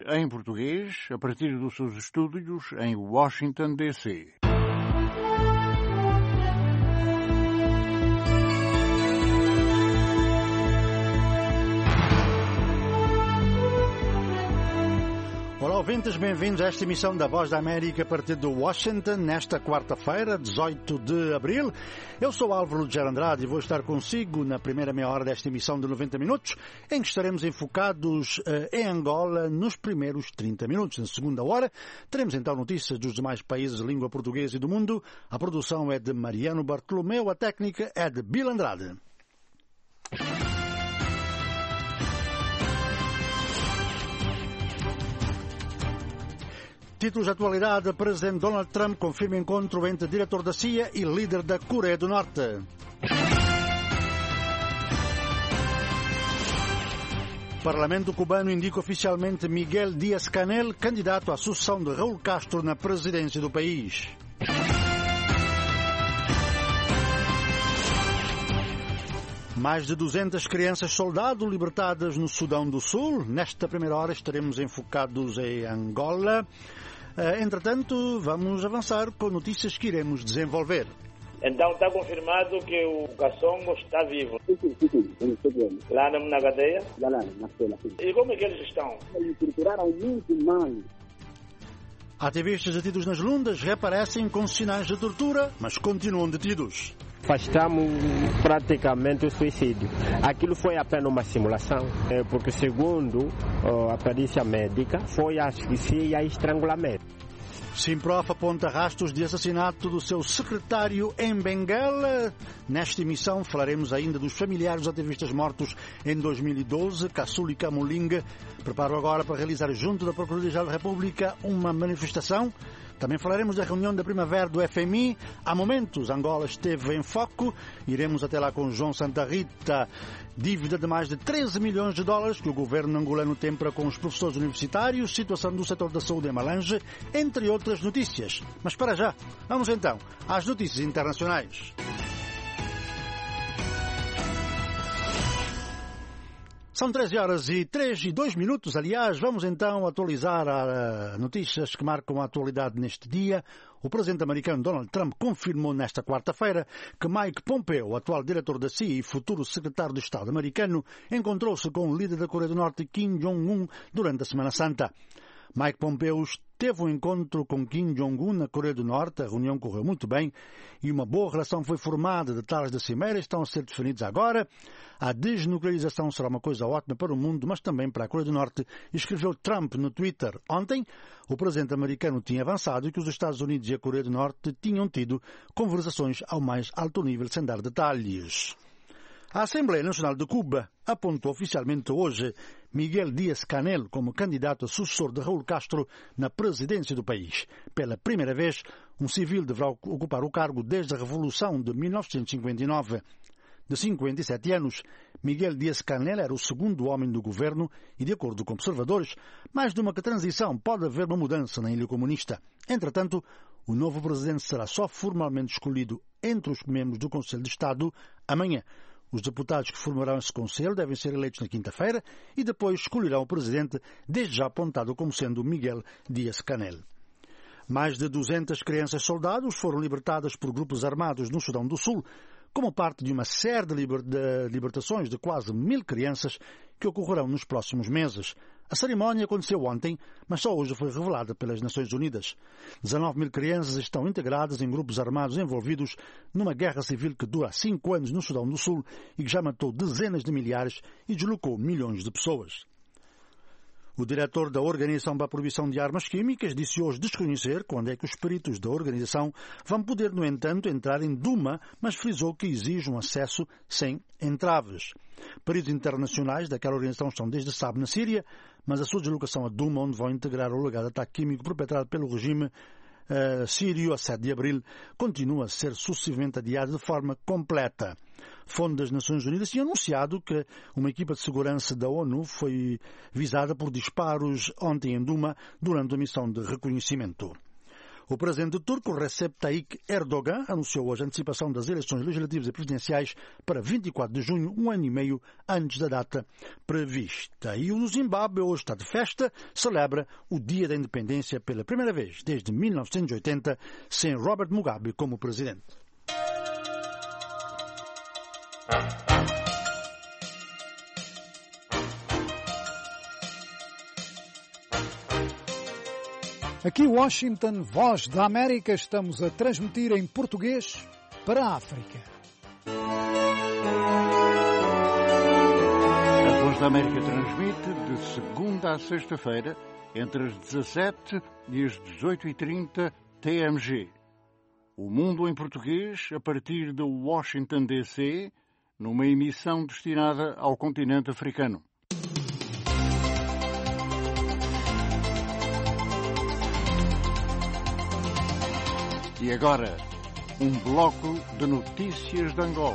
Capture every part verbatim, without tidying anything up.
Em português, a partir dos seus estúdios em Washington, D C Olá, ouvintes, bem-vindos a esta emissão da Voz da América a partir de Washington, nesta quarta-feira, dezoito de abril. Eu sou Álvaro de Andrade e vou estar consigo na primeira meia hora desta emissão de noventa minutos, em que estaremos enfocados uh, em Angola nos primeiros trinta minutos. Na segunda hora, teremos então notícias dos demais países de língua portuguesa e do mundo. A produção é de Mariano Bartolomeu, a técnica é de Bill Andrade. Títulos de atualidade: Presidente Donald Trump confirma encontro entre diretor da C I A e líder da Coreia do Norte. Parlamento cubano indica oficialmente Miguel Díaz-Canel candidato à sucessão de Raul Castro na presidência do país. Mais de duzentas crianças soldado libertadas no Sudão do Sul. Nesta primeira hora estaremos enfocados em Angola. Entretanto, vamos avançar com notícias que iremos desenvolver. Então está confirmado que o Kassongo está vivo? Sim, sim, sim, sim, sim. Lá na cadeia? Lá, lá, na cela, sim. E como é que eles estão? Eles torturaram muito mal. Ativistas detidos nas Lundas reaparecem com sinais de tortura, mas continuam detidos. Afastamos praticamente o suicídio. Aquilo foi apenas uma simulação, porque segundo a perícia médica foi asfixia e estrangulamento. Simprof aponta rastros de assassinato do seu secretário em Benguela. Nesta emissão falaremos ainda dos familiares dos ativistas mortos em dois mil e doze. Kassuli Kamulinga preparam agora para realizar junto da Procuradoria-Geral da República uma manifestação. Também falaremos da reunião da primavera do F M I. Há momentos, Angola esteve em foco. Iremos até lá com João Santa Rita. Dívida de mais de treze milhões de dólares que o governo angolano tem para com os professores universitários. Situação do setor da saúde em Malange, entre outras notícias. Mas para já, vamos então às notícias internacionais. São treze horas e três e dois minutos, aliás. Vamos então atualizar as notícias que marcam a atualidade neste dia. O presidente americano Donald Trump confirmou nesta quarta-feira que Mike Pompeo, o atual diretor da C I A e futuro secretário de Estado americano, encontrou-se com o líder da Coreia do Norte, Kim Jong-un, durante a Semana Santa. Mike Pompeo teve um encontro com Kim Jong-un na Coreia do Norte. A reunião correu muito bem e uma boa relação foi formada. Detalhes da cimeira estão a ser definidos agora. A desnuclearização será uma coisa ótima para o mundo, mas também para a Coreia do Norte, escreveu Trump no Twitter. Ontem, o presidente americano tinha avançado que os Estados Unidos e a Coreia do Norte tinham tido conversações ao mais alto nível, sem dar detalhes. A Assembleia Nacional de Cuba apontou oficialmente hoje Miguel Díaz-Canel como candidato a sucessor de Raul Castro na presidência do país. Pela primeira vez, um civil deverá ocupar o cargo desde a Revolução de mil novecentos e cinquenta e nove. De cinquenta e sete anos, Miguel Díaz-Canel era o segundo homem do governo e, de acordo com observadores, mais de uma transição pode haver uma mudança na ilha comunista. Entretanto, o novo presidente será só formalmente escolhido entre os membros do Conselho de Estado amanhã. Os deputados que formarão esse conselho devem ser eleitos na quinta-feira e depois escolherão o presidente, desde já apontado como sendo Miguel Díaz-Canel. Mais de duzentas crianças soldados foram libertadas por grupos armados no Sudão do Sul, como parte de uma série de, liber... de libertações de quase mil crianças que ocorrerão nos próximos meses. A cerimónia aconteceu ontem, mas só hoje foi revelada pelas Nações Unidas. dezanove mil crianças estão integradas em grupos armados envolvidos numa guerra civil que dura há cinco anos no Sudão do Sul e que já matou dezenas de milhares e deslocou milhões de pessoas. O diretor da Organização para a Proibição de Armas Químicas disse hoje desconhecer quando é que os peritos da organização vão poder, no entanto, entrar em Duma, mas frisou que exige um acesso sem entraves. Peritos internacionais daquela organização estão desde sábado na Síria, mas a sua deslocação a Duma, onde vão integrar o alegado ataque químico perpetrado pelo regime uh, sírio a sete de abril, continua a ser sucessivamente adiada de forma completa. Fonte das Nações Unidas tinha anunciado que uma equipa de segurança da ONU foi visada por disparos ontem em Duma durante a missão de reconhecimento. O presidente turco Recep Tayyip Erdogan anunciou hoje a antecipação das eleições legislativas e presidenciais para vinte e quatro de junho, um ano e meio antes da data prevista. E o Zimbábue hoje está de festa, celebra o Dia da Independência pela primeira vez desde mil novecentos e oitenta, sem Robert Mugabe como presidente. Aqui Washington, Voz da América, estamos a transmitir em português para a África. A Voz da América transmite de segunda a sexta-feira, entre as dezassete e as dezoito e trinta T M G. O Mundo em Português, a partir de Washington, D C, numa emissão destinada ao continente africano. E agora, um bloco de notícias de Angola.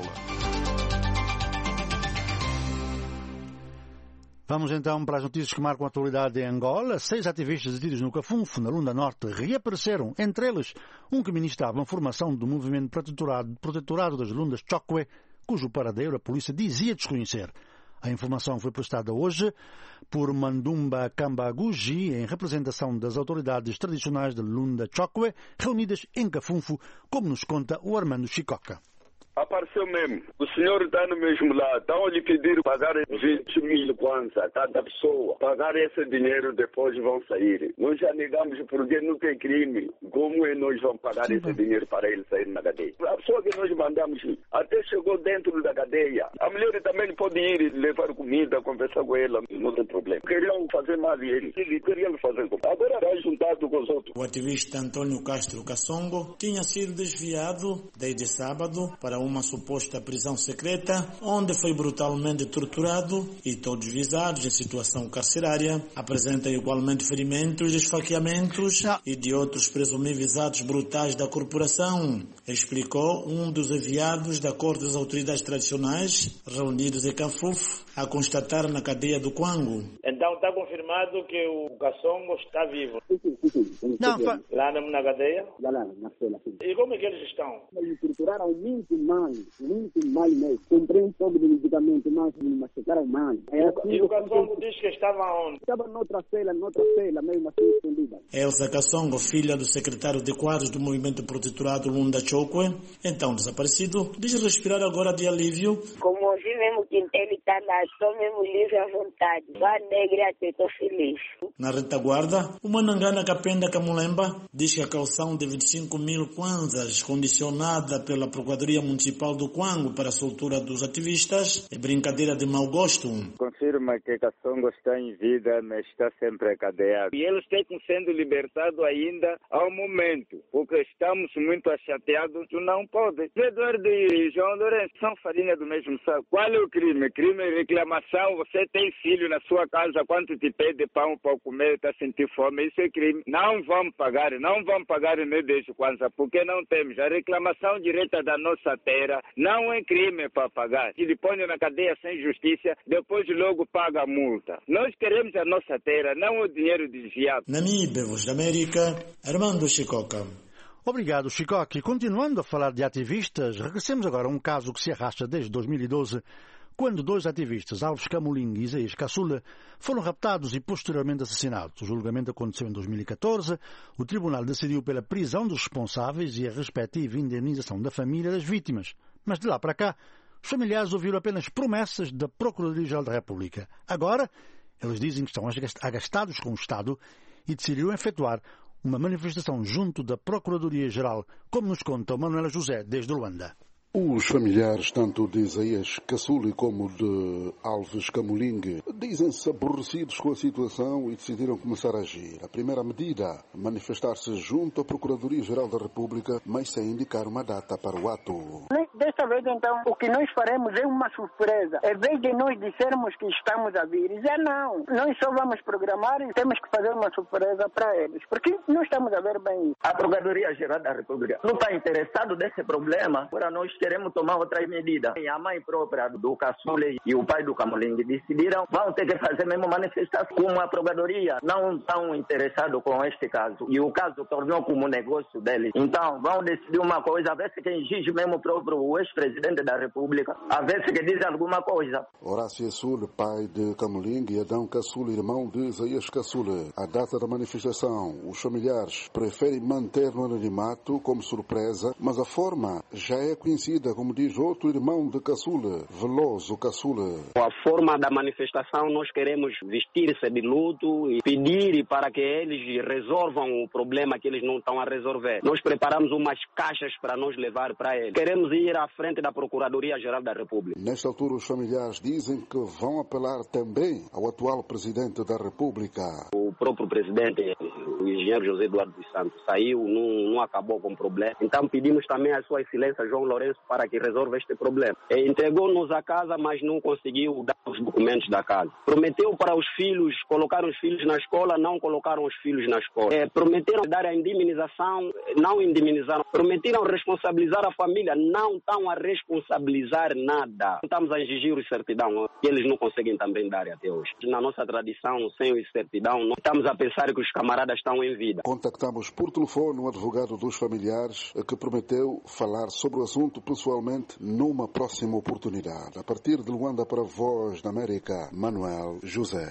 Vamos então para as notícias que marcam a atualidade em Angola. Seis ativistas detidos no Cafunfo, na Lunda Norte, reapareceram. Entre eles, um que ministrava a formação do movimento protetorado, protetorado das Lundas Chokwe, cujo paradeiro a polícia dizia desconhecer. A informação foi prestada hoje por Mandumba Kambaguji, em representação das autoridades tradicionais de Lunda Chokwe, reunidas em Cafunfo, como nos conta o Armando Chicoca. Apareceu mesmo. O senhor está no mesmo lá. Estão a lhe pedir pagar vinte mil kwanza a cada pessoa. Pagar esse dinheiro, depois vão sair. Nós já negamos porque não tem crime. Como é nós vamos pagar esse dinheiro para ele sair na cadeia? A pessoa que nós mandamos até chegou dentro da cadeia. A mulher também pode ir levar comida, conversar com ela. Não tem problema. Queriam fazer mal a ele. Ele queriam fazer com agora está juntado com os outros. O ativista Antônio Castro Kassongo tinha sido desviado desde sábado para uma suposta prisão secreta, onde foi brutalmente torturado, e todos visados em situação carcerária apresentam igualmente ferimentos, esfaqueamentos e de outros presumíveis atos brutais da corporação, explicou um dos enviados da Corte das Autoridades Tradicionais, reunidos em Canfuf, a constatar na cadeia do Kwango. Então está confirmado que o Kassongo está vivo? Sim, sim, sim, sim. Não, fa... Lá na, na cadeia? Lá, lá, na cela, sim. E como é que eles estão? Eles torturaram muito mal, muito mal mesmo. Comprei um pouco de medicamento, mas me machucaram mal. É assim, e o Kassongo diz que estava onde? Estava noutra cela, noutra cela, mesmo assim escondida. Elsa Kassongo, filha do secretário de quadros do movimento protetorado Lunda Chokwe, então desaparecido, diz respirar agora de alívio. Como ouvi mesmo que ele está lá, estou mesmo livre à vontade. Vá negra, estou feliz. Na retaguarda, o Manangana Kapenda Kamulemba diz que a caução de vinte e cinco mil kwanzas, condicionada pela Procuradoria Municipal do Kwango para a soltura dos ativistas, é brincadeira de mau gosto. Confirma que Kassongo está em vida, mas está sempre a cadeia. E ele está sendo libertado ainda ao momento, porque estamos muito chateados, não pode. Eduardo e João Lourenço são farinha do mesmo saco. Qual é o crime? Crime é reclamação. Você tem filho na sua casa, quanto te pede pão para comer, está sentindo fome, isso é crime. Não vamos pagar, não vamos pagar nem desde Kwanza, porque não temos. A reclamação direta da nossa terra não é crime para pagar. Se lhe põe na cadeia sem justiça, depois logo paga a multa. Nós queremos a nossa terra, não o dinheiro desviado. Namíbia, Voz da América, Armando Chicoca. Obrigado, Chicoque. Continuando a falar de ativistas, regressemos agora a um caso que se arrasta desde dois mil e doze, quando dois ativistas, Alves Camolim e Isaías Caçula, foram raptados e posteriormente assassinados. O julgamento aconteceu em dois mil e catorze. O tribunal decidiu pela prisão dos responsáveis e a respectiva indenização da família das vítimas. Mas de lá para cá, os familiares ouviram apenas promessas da Procuradoria-Geral da República. Agora, eles dizem que estão agastados com o Estado e decidiram efetuar uma manifestação junto da Procuradoria-Geral, como nos conta o Manuela José, desde Luanda. Os familiares, tanto de Isaías Caçuli como de Alves Camolim, dizem-se aborrecidos com a situação e decidiram começar a agir. A primeira medida, manifestar-se junto à Procuradoria-Geral da República, mas sem indicar uma data para o ato. Nós Desta vez, então, o que nós faremos é uma surpresa. Em vez de nós dissermos que estamos a vir, já não. Nós só vamos programar e temos que fazer uma surpresa para eles, porque não estamos a ver bem isso. A Procuradoria-Geral da República não está interessado nesse problema, agora nós queremos tomar outras medidas. E a mãe própria do Caçule e o pai do Camoling decidiram, vão ter que fazer mesmo manifestação. Como a Procuradoria não estão interessados com este caso, e o caso tornou como negócio deles, então vão decidir uma coisa, a ver se quem exige mesmo o próprio o ex-presidente da República, a ver se que diz alguma coisa. Horácio Caçule, pai de Camoling, e Adão Caçule, irmão de Isaías Caçule. A data da manifestação, os familiares preferem manter no anonimato como surpresa, mas a forma já é conhecida, como diz outro irmão de Caçule, Veloso Caçule. A forma da manifestação, nós queremos vestir-se de luto e pedir para que eles resolvam o problema que eles não estão a resolver. Nós preparamos umas caixas para nós levar para eles. Queremos ir à frente da Procuradoria-Geral da República. Nesta altura, os familiares dizem que vão apelar também ao atual presidente da República. O próprio presidente, o engenheiro José Eduardo dos Santos, saiu, não, não acabou com o problema. Então pedimos também a sua excelência João Lourenço para que resolva este problema. Entregou-nos a casa, mas não conseguiu dar os documentos da casa. Prometeu para os filhos, colocar os filhos na escola, não colocaram os filhos na escola. É, prometeram dar a indemnização, não indemnizaram. Prometeram responsabilizar a família, não estão a responsabilizar nada. Estamos a exigir os certidão, que eles não conseguem também dar até hoje. Na nossa tradição, sem os certidão, não estamos a pensar que os camaradas estão em vida. Contactamos por telefone um advogado dos familiares que prometeu falar sobre o assunto pessoalmente numa próxima oportunidade. A partir de Luanda para a Voz da América, Manuel José.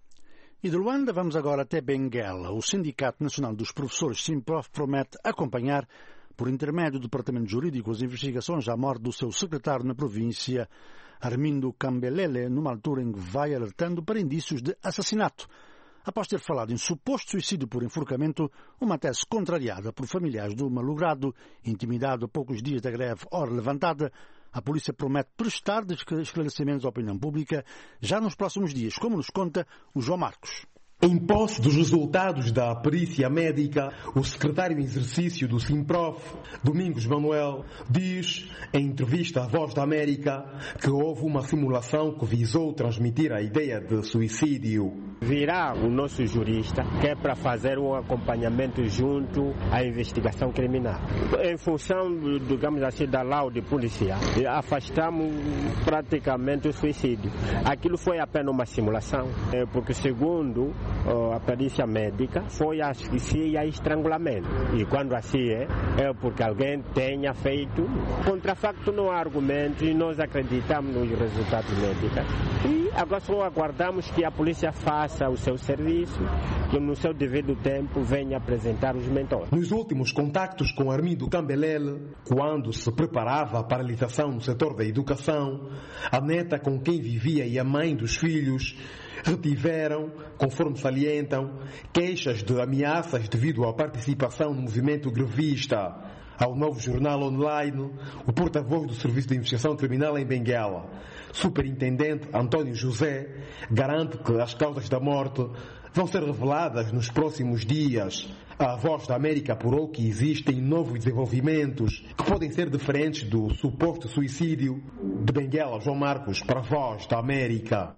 E de Luanda vamos agora até Benguela. O Sindicato Nacional dos Professores, SINPROF, promete acompanhar, por intermédio do Departamento Jurídico, as investigações à morte do seu secretário na província, Armindo Cambelele, numa altura em que vai alertando para indícios de assassinato. Após ter falado em suposto suicídio por enforcamento, uma tese contrariada por familiares do malogrado, intimidado a poucos dias da greve ora levantada, a polícia promete prestar esclarecimentos à opinião pública já nos próximos dias, como nos conta o João Marcos. Em posse dos resultados da perícia médica, o secretário em exercício do SINPROF, Domingos Manuel, diz, em entrevista à Voz da América, que houve uma simulação que visou transmitir a ideia de suicídio. Virá o nosso jurista, que é para fazer um acompanhamento junto à investigação criminal. Em função, digamos assim, da laude policial, afastamos praticamente o suicídio. Aquilo foi apenas uma simulação, porque segundo a perícia médica, foi asfixia e estrangulamento. E quando assim é, é porque alguém tenha feito. Contra facto não há argumento e nós acreditamos nos resultados médicos. E agora só aguardamos que a polícia faça o seu serviço, que no seu devido tempo venha apresentar os mentores. Nos últimos contactos com Armindo Cambelele, quando se preparava a paralisação no setor da educação, a neta com quem vivia e a mãe dos filhos retiveram, conforme salientam, queixas de ameaças devido à participação no movimento grevista. Ao Novo Jornal Online, o porta-voz do Serviço de Investigação Criminal em Benguela, Superintendente António José, garante que as causas da morte vão ser reveladas nos próximos dias. A Voz da América apurou que existem novos desenvolvimentos que podem ser diferentes do suposto suicídio. De Benguela, João Marcos, para a Voz da América.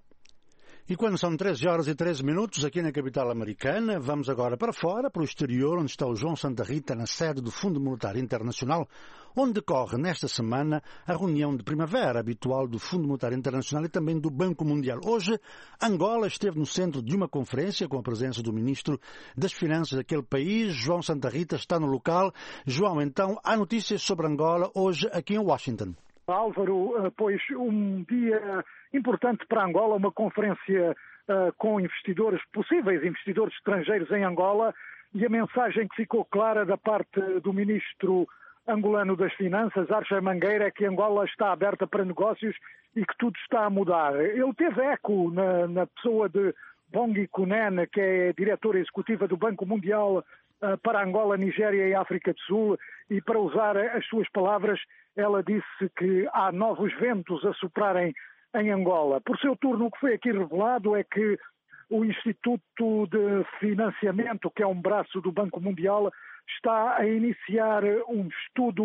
E quando são treze horas e treze minutos aqui na capital americana, vamos agora para fora, para o exterior, onde está o João Santa Rita, na sede do Fundo Monetário Internacional, onde decorre nesta semana a reunião de primavera habitual do Fundo Monetário Internacional e também do Banco Mundial. Hoje, Angola esteve no centro de uma conferência com a presença do Ministro das Finanças daquele país. João Santa Rita está no local. João, então, há notícias sobre Angola hoje aqui em Washington. Álvaro, pois um dia importante para Angola, uma conferência uh, com investidores, possíveis investidores estrangeiros em Angola, e a mensagem que ficou clara da parte do ministro angolano das Finanças, Archer Mangueira, é que Angola está aberta para negócios e que tudo está a mudar. Ele teve eco na, na pessoa de Bongi Kunen, que é diretora executiva do Banco Mundial uh, para Angola, Nigéria e África do Sul, e para usar as suas palavras, ela disse que há novos ventos a soprarem em Angola. Por seu turno, o que foi aqui revelado é que o Instituto de Financiamento, que é um braço do Banco Mundial, está a iniciar um estudo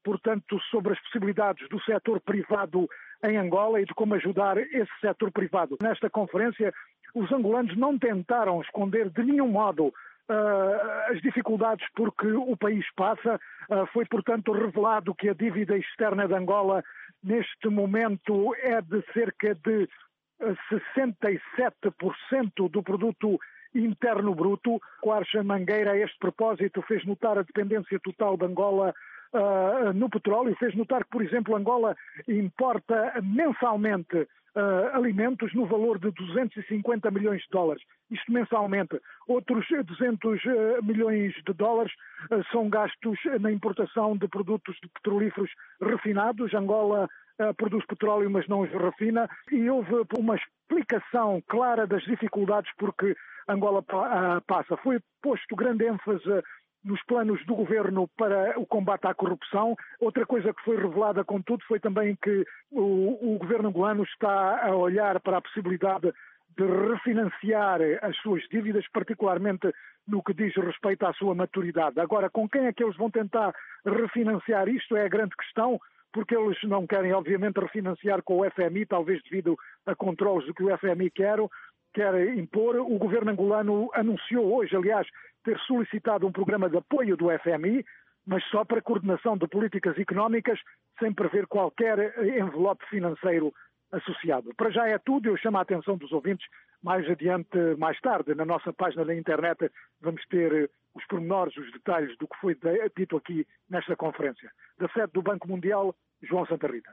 portanto, sobre as possibilidades do setor privado em Angola e de como ajudar esse setor privado. Nesta conferência, os angolanos não tentaram esconder de nenhum modo uh, as dificuldades por que o país passa. Uh, foi, portanto, revelado que a dívida externa de Angola, neste momento, é de cerca de sessenta e sete por cento do produto interno bruto. Quarcha Mangueira, a este propósito, fez notar a dependência total de Angola uh, no petróleo. Fez notar que, por exemplo, Angola importa mensalmente uh, alimentos no valor de duzentos e cinquenta milhões de dólares. Isto mensalmente. Outros duzentos milhões de dólares uh, são gastos na importação de produtos de petrolíferos refinados. Angola Uh, produz petróleo, mas não os refina, e houve uma explicação clara das dificuldades por que Angola pa- uh, passa. Foi posto grande ênfase nos planos do governo para o combate à corrupção. Outra coisa que foi revelada, contudo, foi também que o, o governo angolano está a olhar para a possibilidade de refinanciar as suas dívidas, particularmente no que diz respeito à sua maturidade. Agora, com quem é que eles vão tentar refinanciar isto é a grande questão, porque eles não querem, obviamente, refinanciar com o F M I, talvez devido a controles do que o F M I quer, quer impor. O governo angolano anunciou hoje, aliás, ter solicitado um programa de apoio do F M I, mas só para coordenação de políticas económicas, sem prever qualquer envelope financeiro associado. Para já é tudo. Eu chamo a atenção dos ouvintes. Mais adiante, mais tarde, na nossa página da internet, vamos ter os pormenores, os detalhes do que foi dito aqui nesta conferência. Da sede do Banco Mundial, João Santa Rita.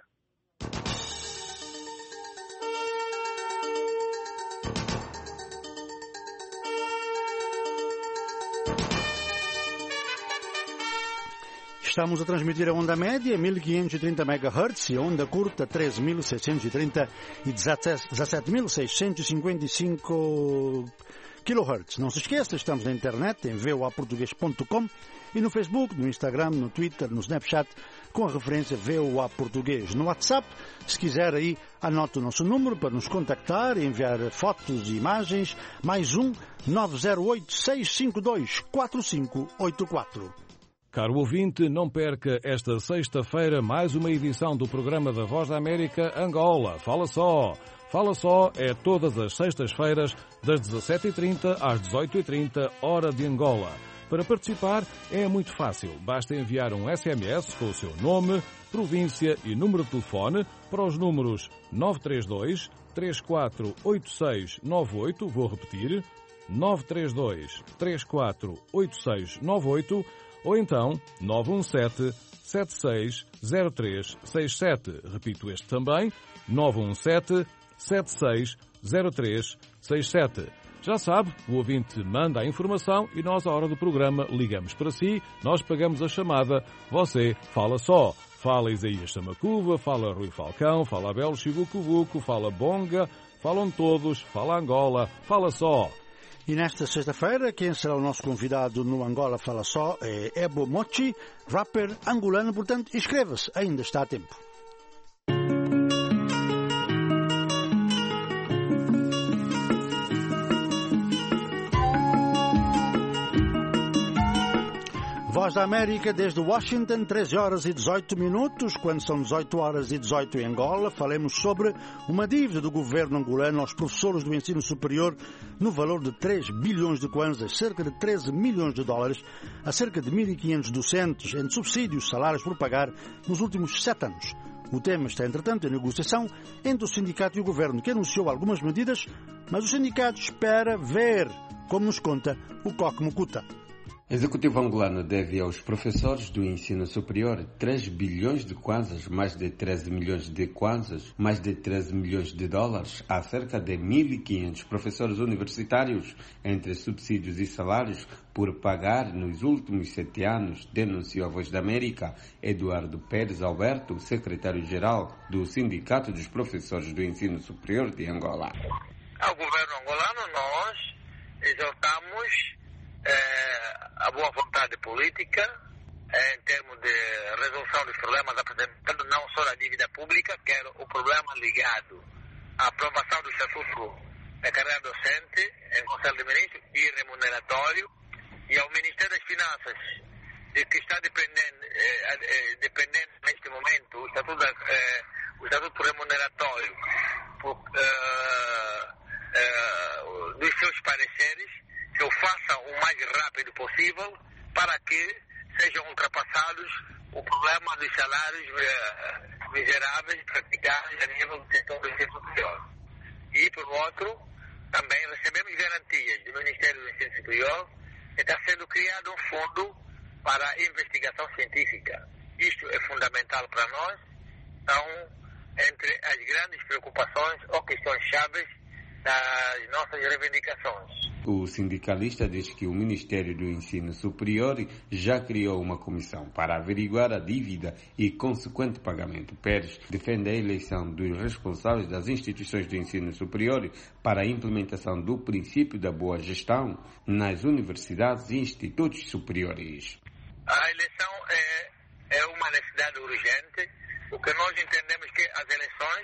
Estamos a transmitir a onda média mil quinhentos e trinta megahertz e a onda curta treze mil seiscentos e trinta e dezassete mil seiscentos e cinquenta e cinco kilohertz. Não se esqueça, estamos na internet em v o a português ponto com e no Facebook, no Instagram, no Twitter, no Snapchat com a referência V O A Português. No WhatsApp, se quiser aí, anote o nosso número para nos contactar e enviar fotos e imagens, mais um nove zero oito, seis cinco dois, quatro cinco oito quatro. Caro ouvinte, não perca esta sexta-feira mais uma edição do programa da Voz da América Angola. Fala só! Fala só é todas as sextas-feiras, das dezassete e trinta às dezoito e trinta, hora de Angola. Para participar é muito fácil. Basta enviar um S M S com o seu nome, província e número de telefone para os números nove três dois, três quatro oito seis nove oito, vou repetir, nove três dois, três quatro oito seis nove oito, ou então nove um sete, sete seis zero três seis sete. Repito este também, nove um sete, sete seis zero três seis sete. Já sabe, o ouvinte manda a informação e nós, à hora do programa, ligamos para si, nós pagamos a chamada, você fala só. Fala Isaías Samacuva, fala Rui Falcão, fala Abel Chibucuvuco, fala Bonga, falam todos, fala Angola, fala só. E nesta sexta-feira, quem será o nosso convidado no Angola Fala Só é Ebo Mochi, rapper angolano, portanto, inscreva-se, ainda está a tempo. Voz da América desde Washington, treze horas e dezoito minutos, quando são dezoito horas e dezoito em Angola, falemos sobre uma dívida do governo angolano aos professores do ensino superior no valor de três bilhões de kwanzas, cerca de treze milhões de dólares, a cerca de mil e quinhentos docentes, entre subsídios e salários por pagar nos últimos sete anos. O tema está, entretanto, em negociação entre o sindicato e o governo, que anunciou algumas medidas, mas o sindicato espera ver, como nos conta o Coque Mucuta. O Executivo angolano deve aos professores do ensino superior três bilhões de kwanzas, mais de treze milhões de kwanzas, mais de treze milhões de dólares, a cerca de mil e quinhentos professores universitários, entre subsídios e salários, por pagar nos últimos sete anos, denunciou a Voz da América Eduardo Pérez Alberto, secretário-geral do Sindicato dos Professores do Ensino Superior de Angola. Ao governo angolano, nós exaltamos É, a boa vontade política é, em termos de resolução dos problemas apresentados, não só da dívida pública, que era o problema ligado à aprovação do estatuto da carreira docente em Conselho de Ministros e remuneratório, e ao Ministério das Finanças de que está dependendo, eh, eh, dependendo neste momento o estatuto, eh, o estatuto remuneratório por, eh, eh, dos seus pareceres, que o faça o mais rápido possível para que sejam ultrapassados o problema dos salários eh, miseráveis praticados a nível do setor do ensino superior. E, por outro, também recebemos garantias do Ministério do Ensino Superior que está sendo criado um fundo para a investigação científica. Isto é fundamental para nós. São entre as grandes preocupações ou questões chaves das nossas reivindicações. O sindicalista diz que o Ministério do Ensino Superior já criou uma comissão para averiguar a dívida e consequente pagamento. Pérez defende a eleição dos responsáveis das instituições do ensino superior para a implementação do princípio da boa gestão nas universidades e institutos superiores. A eleição é, é uma necessidade urgente. O que nós entendemos que as eleições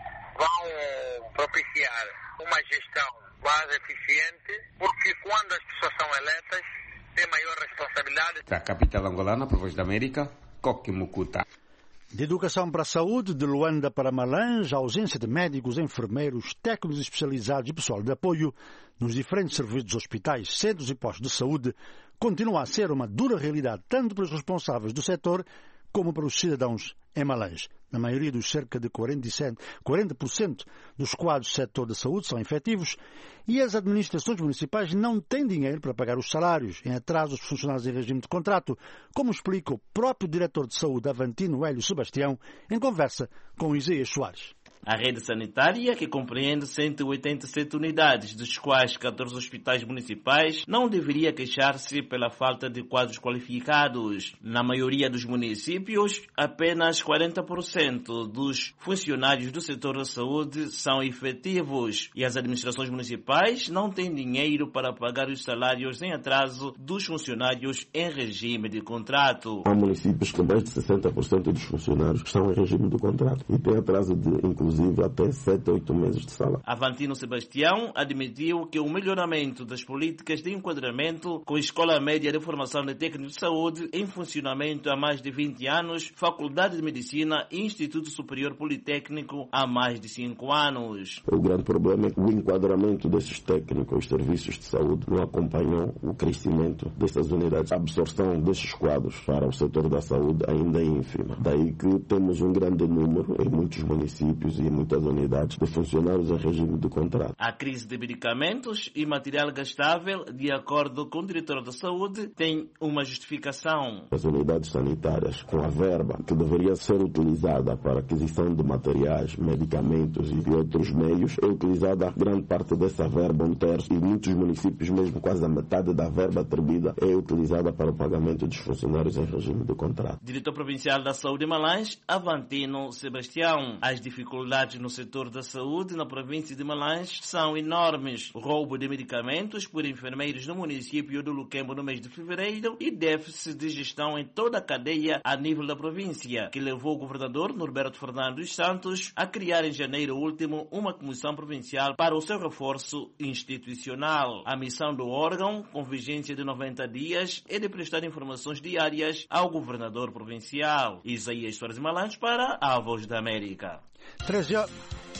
vão propiciar uma gestão mais eficiente, porque quando as pessoas são eleitas, têm maior responsabilidade. Da capital angolana, para a Voz da América, Coque Mucuta. De educação para a saúde, de Luanda para Malange, a ausência de médicos, enfermeiros, técnicos especializados e pessoal de apoio nos diferentes serviços dos hospitais, centros e postos de saúde continua a ser uma dura realidade tanto para os responsáveis do setor como para os cidadãos em Malange. Na maioria dos cerca de quarenta por cento dos quadros do setor da saúde são efetivos e as administrações municipais não têm dinheiro para pagar os salários em atraso dos funcionários em regime de contrato, como explica o próprio diretor de saúde Avantino Hélio Sebastião em conversa com Isaías Soares. A rede sanitária, que compreende cento e oitenta e sete unidades, dos quais catorze hospitais municipais, não deveria queixar-se pela falta de quadros qualificados. Na maioria dos municípios, apenas quarenta por cento dos funcionários do setor da saúde são efetivos e as administrações municipais não têm dinheiro para pagar os salários em atraso dos funcionários em regime de contrato. Há municípios que mais de sessenta por cento dos funcionários estão em regime de contrato e têm atraso de, inclusive, até sete, oito meses de salário. Avantino Sebastião admitiu que o melhoramento das políticas de enquadramento com a Escola Média de Formação de Técnicos de Saúde em funcionamento há mais de vinte anos, Faculdade de Medicina e Instituto Superior Politécnico há mais de cinco anos. O grande problema é que o enquadramento desses técnicos aos serviços de saúde não acompanhou o crescimento dessas unidades. A absorção desses quadros para o setor da saúde ainda é ínfima. Daí que temos um grande número em muitos municípios e muitas unidades de funcionários em regime de contrato. A crise de medicamentos e material gastável, de acordo com o diretor da saúde, tem uma justificação. As unidades sanitárias, com a verba que deveria ser utilizada para aquisição de materiais, medicamentos e outros meios, é utilizada grande parte dessa verba, um terço, e muitos municípios, mesmo quase a metade da verba atribuída, é utilizada para o pagamento dos funcionários em regime de contrato. Diretor Provincial da Saúde de Malange, Avantino Sebastião. As dificuldades no setor da saúde na província de Malange são enormes. Roubo de medicamentos por enfermeiros no município do Luquembo no mês de fevereiro e déficit de gestão em toda a cadeia a nível da província, que levou o governador Norberto Fernando dos Santos a criar em janeiro último uma comissão provincial para o seu reforço institucional. A missão do órgão, com vigência de noventa dias, é de prestar informações diárias ao governador provincial. Isaías Soares de Malange para a Voz da América. treze horas.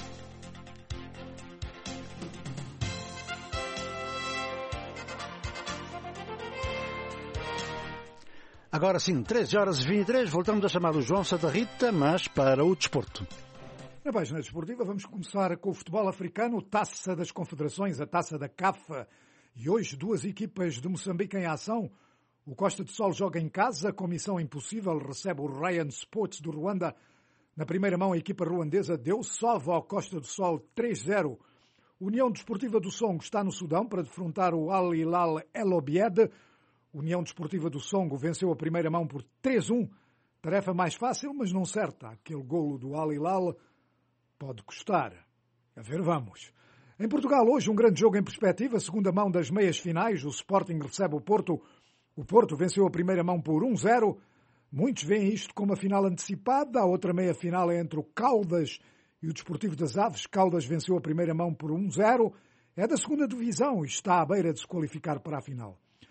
Agora sim, treze horas e vinte e três, voltamos a chamar o João Santa Rita, mas para o desporto. Na página desportiva vamos começar com o futebol africano, Taça das Confederações, a Taça da CAF. E hoje duas equipas de Moçambique em ação. O Costa do Sol joga em casa, com missão impossível, recebe o Ryan Sports do Ruanda. Na primeira mão, a equipa ruandesa deu sova ao Costa do Sol três zero. União Desportiva do Songo está no Sudão para defrontar o Al Hilal El Obeid. União Desportiva do Songo venceu a primeira mão por três um. Tarefa mais fácil, mas não certa. Aquele golo do Al Hilal pode custar. A ver, vamos. Em Portugal, hoje um grande jogo em perspectiva. Segunda mão das meias finais. O Sporting recebe o Porto. O Porto venceu a primeira mão por um zero. Muitos veem isto como a final antecipada. A outra meia-final é entre o Caldas e o Desportivo das Aves. Caldas venceu a primeira mão por um zero. É da segunda divisão e está à beira de se qualificar para a final.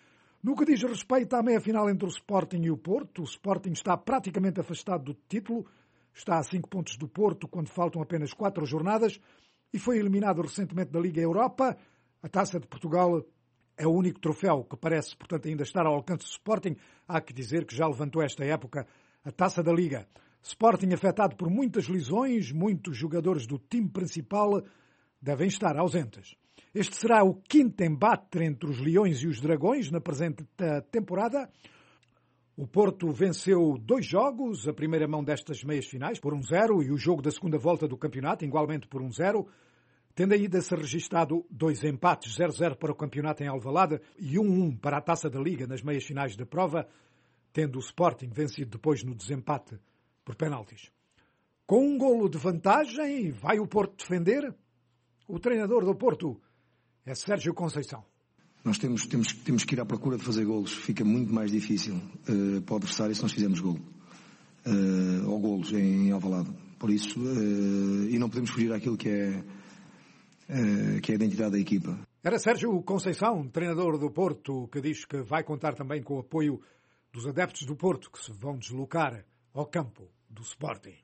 No que diz respeito à meia-final entre o Sporting e o Porto, o Sporting está praticamente afastado do título, está a cinco pontos do Porto quando faltam apenas quatro jornadas e foi eliminado recentemente da Liga Europa. A Taça de Portugal é o único troféu que parece, portanto, ainda estar ao alcance do Sporting. Há que dizer que já levantou esta época a Taça da Liga. Sporting afetado por muitas lesões, muitos jogadores do time principal devem estar ausentes. Este será o quinto embate entre os Leões e os Dragões na presente temporada. O Porto venceu dois jogos, a primeira mão destas meias finais, por um zero, e o jogo da segunda volta do campeonato, igualmente por um zero, tendo ainda se registado dois empates, zero zero para o campeonato em Alvalade e um um para a Taça da Liga nas meias finais da prova, tendo o Sporting vencido depois no desempate por penaltis. Com um golo de vantagem, vai o Porto defender? O treinador do Porto é Sérgio Conceição. Nós temos, temos, temos que ir à procura de fazer golos. Fica muito mais difícil uh, para o adversário se nós fizermos golo. Uh, ou golos em, em Alvalade. Por isso, uh, e não podemos fugir àquilo que é, uh, que é a identidade da equipa. Era Sérgio Conceição, treinador do Porto, que diz que vai contar também com o apoio dos adeptos do Porto, que se vão deslocar ao campo do Sporting.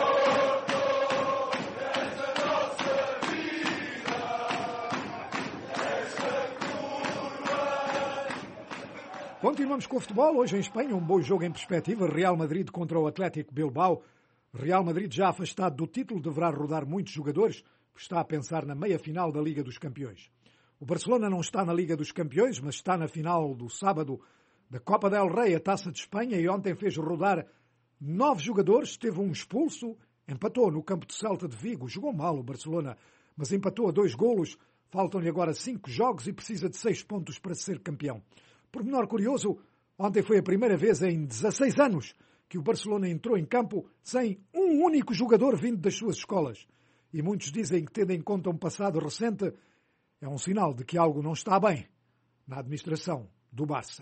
Continuamos com o futebol. Hoje em Espanha, um bom jogo em perspectiva. Real Madrid contra o Atlético Bilbao. Real Madrid, já afastado do título, deverá rodar muitos jogadores, porque está a pensar na meia-final da Liga dos Campeões. O Barcelona não está na Liga dos Campeões, mas está na final do sábado da Copa del Rei, a Taça de Espanha, e ontem fez rodar nove jogadores, teve um expulso, empatou no campo de Celta de Vigo. Jogou mal o Barcelona, mas empatou a dois golos. Faltam-lhe agora cinco jogos e precisa de seis pontos para ser campeão. Por menor curioso, ontem foi a primeira vez em dezasseis anos que o Barcelona entrou em campo sem um único jogador vindo das suas escolas. E muitos dizem que, tendo em conta um passado recente, é um sinal de que algo não está bem na administração do Barça.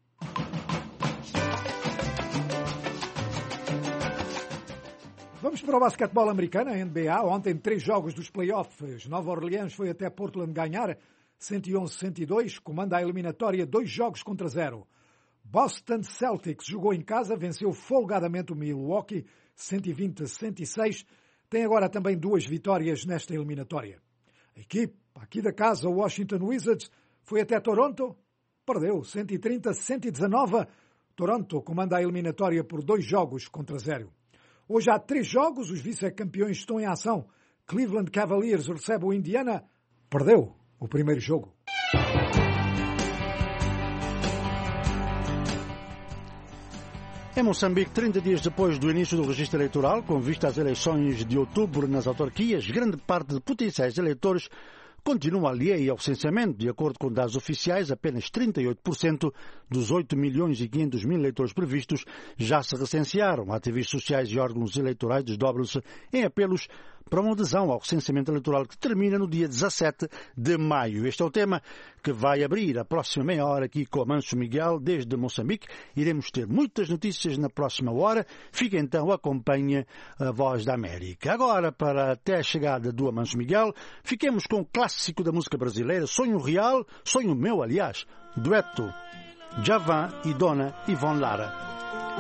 Vamos para o basquetebol americano, a N B A. Ontem, três jogos dos playoffs. Nova Orleans foi até Portland ganhar cento e onze a cento e dois, comanda a eliminatória dois jogos contra zero. Boston Celtics jogou em casa, venceu folgadamente o Milwaukee, cento e vinte a cento e seis. Tem agora também duas vitórias nesta eliminatória. A equipe aqui da casa, o Washington Wizards, foi até Toronto, perdeu cento e trinta a cento e dezenove. Toronto comanda a eliminatória por dois jogos contra zero. Hoje há três jogos, os vice-campeões estão em ação. Cleveland Cavaliers recebe o Indiana, perdeu o primeiro jogo. Em Moçambique, trinta dias depois do início do registro eleitoral, com vista às eleições de outubro nas autarquias, grande parte de potenciais eleitores continua alheia ao censamento. De acordo com dados oficiais, apenas trinta e oito por cento dos oito milhões e quinhentos mil eleitores previstos já se recensearam. Ativistas sociais e órgãos eleitorais desdobram-se em apelos para uma adesão ao recenseamento eleitoral que termina no dia dezassete de maio. Este é o tema que vai abrir a próxima meia hora aqui com Amancio Miguel, desde Moçambique. Iremos ter muitas notícias na próxima hora. Fique então, acompanhe a Voz da América. Agora, para até a chegada do Amancio Miguel, fiquemos com o clássico da música brasileira, Sonho Real, Sonho Meu, aliás, dueto Djavan e Dona Ivone Lara.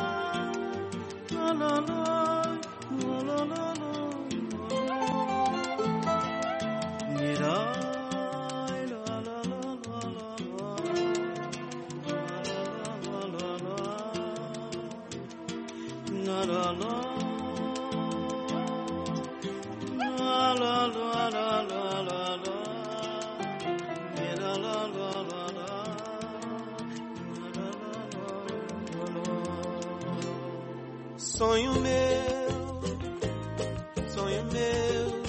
Sonho meu, sonho meu,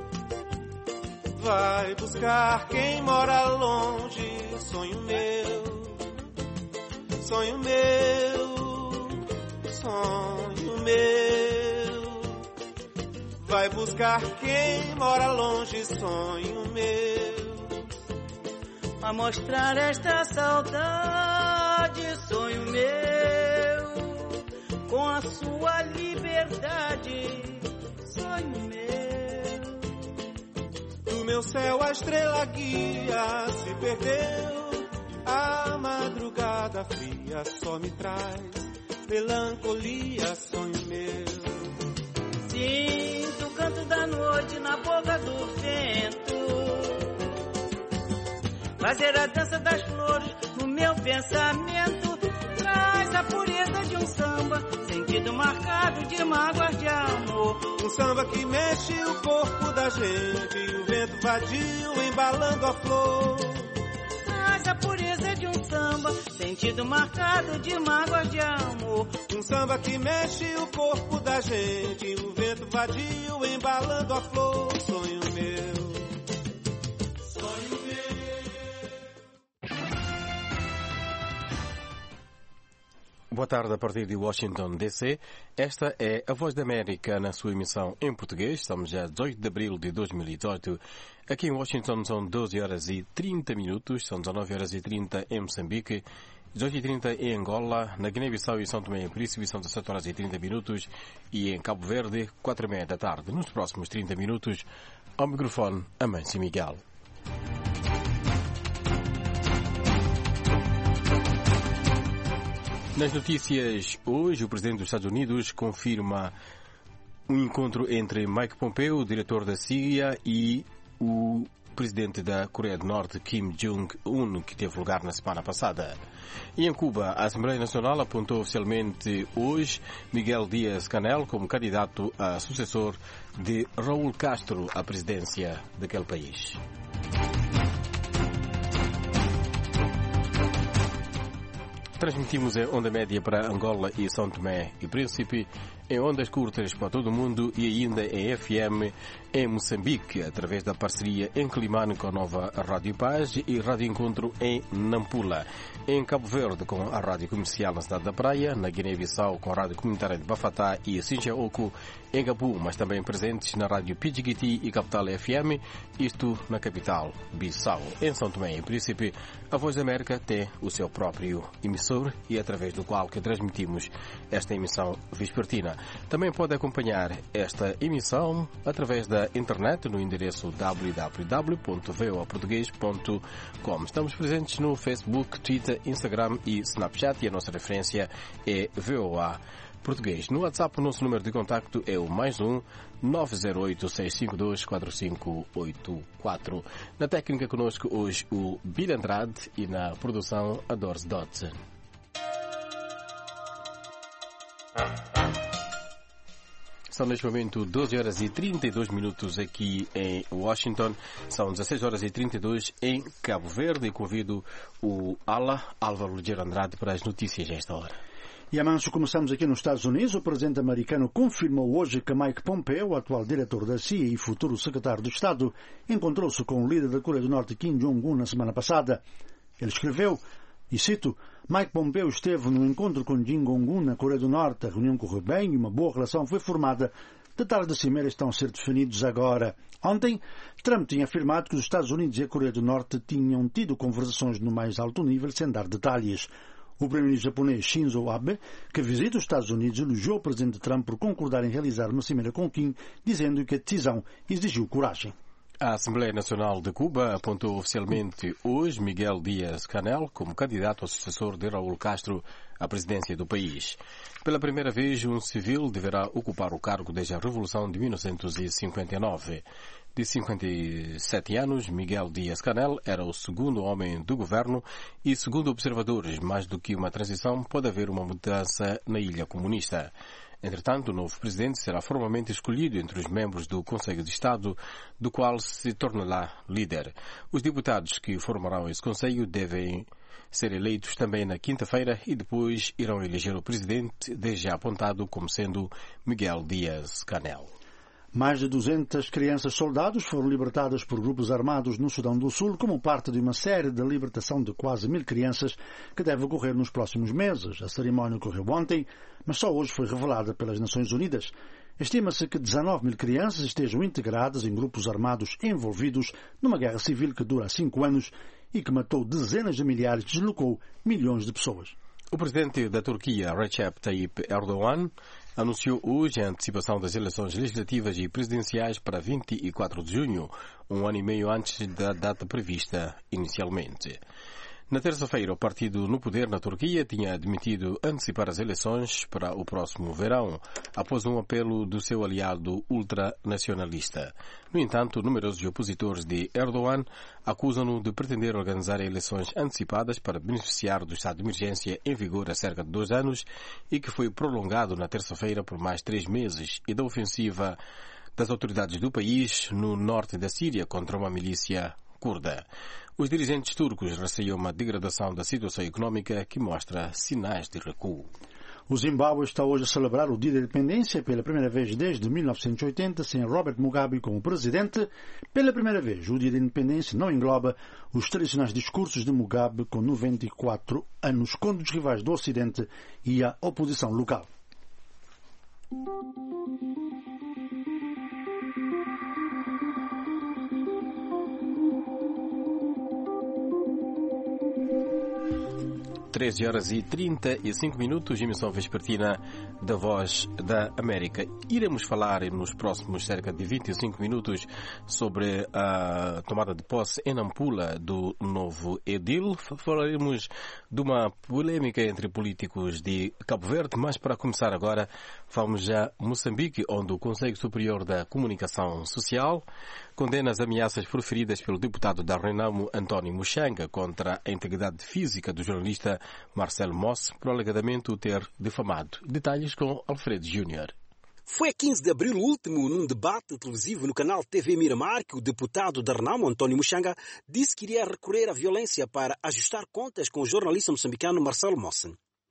vai buscar quem mora longe. Sonho meu, sonho meu, sonho meu, vai buscar quem mora longe. Sonho meu, a mostrar esta saudade. Sonho meu, com a sua liberdade. Sonho meu, do meu céu a estrela guia se perdeu. A madrugada fria só me traz melancolia, sonho meu. Sinto o canto da noite na boca do vento, fazer a dança das flores no meu pensamento. Traz a pureza de um samba, sentido marcado de mágoas de amor. Um samba que mexe o corpo da gente, e o vento vadio embalando a flor. Traz a pureza de um samba, sentido marcado de mágoas de amor. Um samba que mexe o corpo da gente, e o vento vadio embalando a flor. Sonho meu, sonho meu. Boa tarde, a partir de Washington, D C. Esta é a Voz da América na sua emissão em português. Estamos já dezoito de abril de dois mil e dezoito. Aqui em Washington são doze horas e trinta minutos, são dezanove horas e trinta em Moçambique, dezoito e trinta em Angola, na Guiné-Bissau e São Tomé e Príncipe são dezessete horas e trinta minutos e em Cabo Verde, quatro e meia da tarde. Nos próximos trinta minutos, ao microfone, Amâncio Miguel. Nas notícias hoje, o presidente dos Estados Unidos confirma um encontro entre Mike Pompeo, diretor da C I A, e o presidente da Coreia do Norte, Kim Jong-un, que teve lugar na semana passada. E em Cuba, a Assembleia Nacional apontou oficialmente hoje Miguel Díaz-Canel como candidato a sucessor de Raúl Castro à presidência daquele país. Transmitimos em onda média para Angola e São Tomé e Príncipe, em ondas curtas para todo o mundo e ainda em F M em Moçambique, através da parceria em Climane com a nova Rádio Paz e Rádio Encontro em Nampula. Em Cabo Verde com a Rádio Comercial na Cidade da Praia, na Guiné-Bissau com a Rádio Comunitária de Bafatá e Sinchaoco, em Gabu, mas também presentes na Rádio Pidjigiti e Capital F M, isto na capital Bissau. Em São Tomé e Príncipe, a Voz da América tem o seu próprio emissor e através do qual que transmitimos esta emissão vespertina. Também pode acompanhar esta emissão através da internet no endereço w w w ponto v o a português ponto com. Estamos presentes no Facebook, Twitter, Instagram e Snapchat e a nossa referência é V O A Português. No WhatsApp, o nosso número de contacto é o mais um nove zero oito, seis cinco dois, quatro cinco oito quatro. Na técnica conosco hoje o Bida Andrade e na produção a Doris Dodson. São neste momento doze horas e trinta e dois minutos aqui em Washington. São dezesseis horas e trinta e dois em Cabo Verde. E convido o Ala, Álvaro Ligeiro Andrade, para as notícias a esta hora. E amanso, começamos aqui nos Estados Unidos. O presidente americano confirmou hoje que Mike Pompeo, o atual diretor da C I A e futuro secretário de Estado, encontrou-se com o líder da Coreia do Norte, Kim Jong-un, na semana passada. Ele escreveu, e cito, Mike Pompeo esteve no encontro com Kim Jong-un na Coreia do Norte. A reunião correu bem e uma boa relação foi formada. Detalhes da cimeira estão a ser definidos agora. Ontem, Trump tinha afirmado que os Estados Unidos e a Coreia do Norte tinham tido conversações no mais alto nível sem dar detalhes. O primeiro-ministro japonês Shinzo Abe, que visita os Estados Unidos, elogiou o presidente Trump por concordar em realizar uma cimeira com Kim, dizendo que a decisão exigiu coragem. A Assembleia Nacional de Cuba apontou oficialmente hoje Miguel Díaz-Canel como candidato ao sucessor de Raúl Castro à presidência do país. Pela primeira vez, um civil deverá ocupar o cargo desde a Revolução de mil novecentos e cinquenta e nove. De cinquenta e sete anos, Miguel Díaz-Canel era o segundo homem do governo e, segundo observadores, mais do que uma transição, pode haver uma mudança na ilha comunista. Entretanto, o novo presidente será formalmente escolhido entre os membros do Conselho de Estado, do qual se tornará líder. Os deputados que formarão esse Conselho devem ser eleitos também na quinta-feira e depois irão eleger o presidente, desde já apontado como sendo Miguel Díaz-Canel. Mais de duzentas crianças soldados foram libertadas por grupos armados no Sudão do Sul como parte de uma série de libertação de quase mil crianças que deve ocorrer nos próximos meses. A cerimónia ocorreu ontem, mas só hoje foi revelada pelas Nações Unidas. Estima-se que dezanove mil crianças estejam integradas em grupos armados envolvidos numa guerra civil que dura cinco anos e que matou dezenas de milhares e deslocou milhões de pessoas. O presidente da Turquia, Recep Tayyip Erdogan, anunciou hoje a antecipação das eleições legislativas e presidenciais para vinte e quatro de junho, um ano e meio antes da data prevista inicialmente. Na terça-feira, o partido no poder na Turquia tinha admitido antecipar as eleições para o próximo verão, após um apelo do seu aliado ultranacionalista. No entanto, numerosos opositores de Erdogan acusam-no de pretender organizar eleições antecipadas para beneficiar do estado de emergência em vigor há cerca de dois anos e que foi prolongado na terça-feira por mais três meses, e da ofensiva das autoridades do país no norte da Síria contra uma milícia curda. Os dirigentes turcos receiam uma degradação da situação económica que mostra sinais de recuo. O Zimbábue está hoje a celebrar o Dia da Independência pela primeira vez desde mil novecentos e oitenta, sem Robert Mugabe como presidente. Pela primeira vez, o Dia da Independência não engloba os tradicionais discursos de Mugabe com noventa e quatro anos contra os rivais do Ocidente e a oposição local. treze horas e trinta e cinco minutos, emissão vespertina da Voz da América. Iremos falar nos próximos cerca de vinte e cinco minutos sobre a tomada de posse em Nampula do novo edil. Falaremos de uma polêmica entre políticos de Cabo Verde, mas para começar agora, vamos a Moçambique, onde o Conselho Superior da Comunicação Social condena as ameaças proferidas pelo deputado da Renamo, António Muxanga, contra a integridade física do jornalista Marcelo Moss, por alegadamente o ter difamado. Detalhes com Alfredo Júnior. Foi a quinze de abril último, num debate televisivo no canal T V Miramar, que o deputado da Renamo, António Muxanga, disse que iria recorrer à violência para ajustar contas com o jornalista moçambicano Marcelo Moss.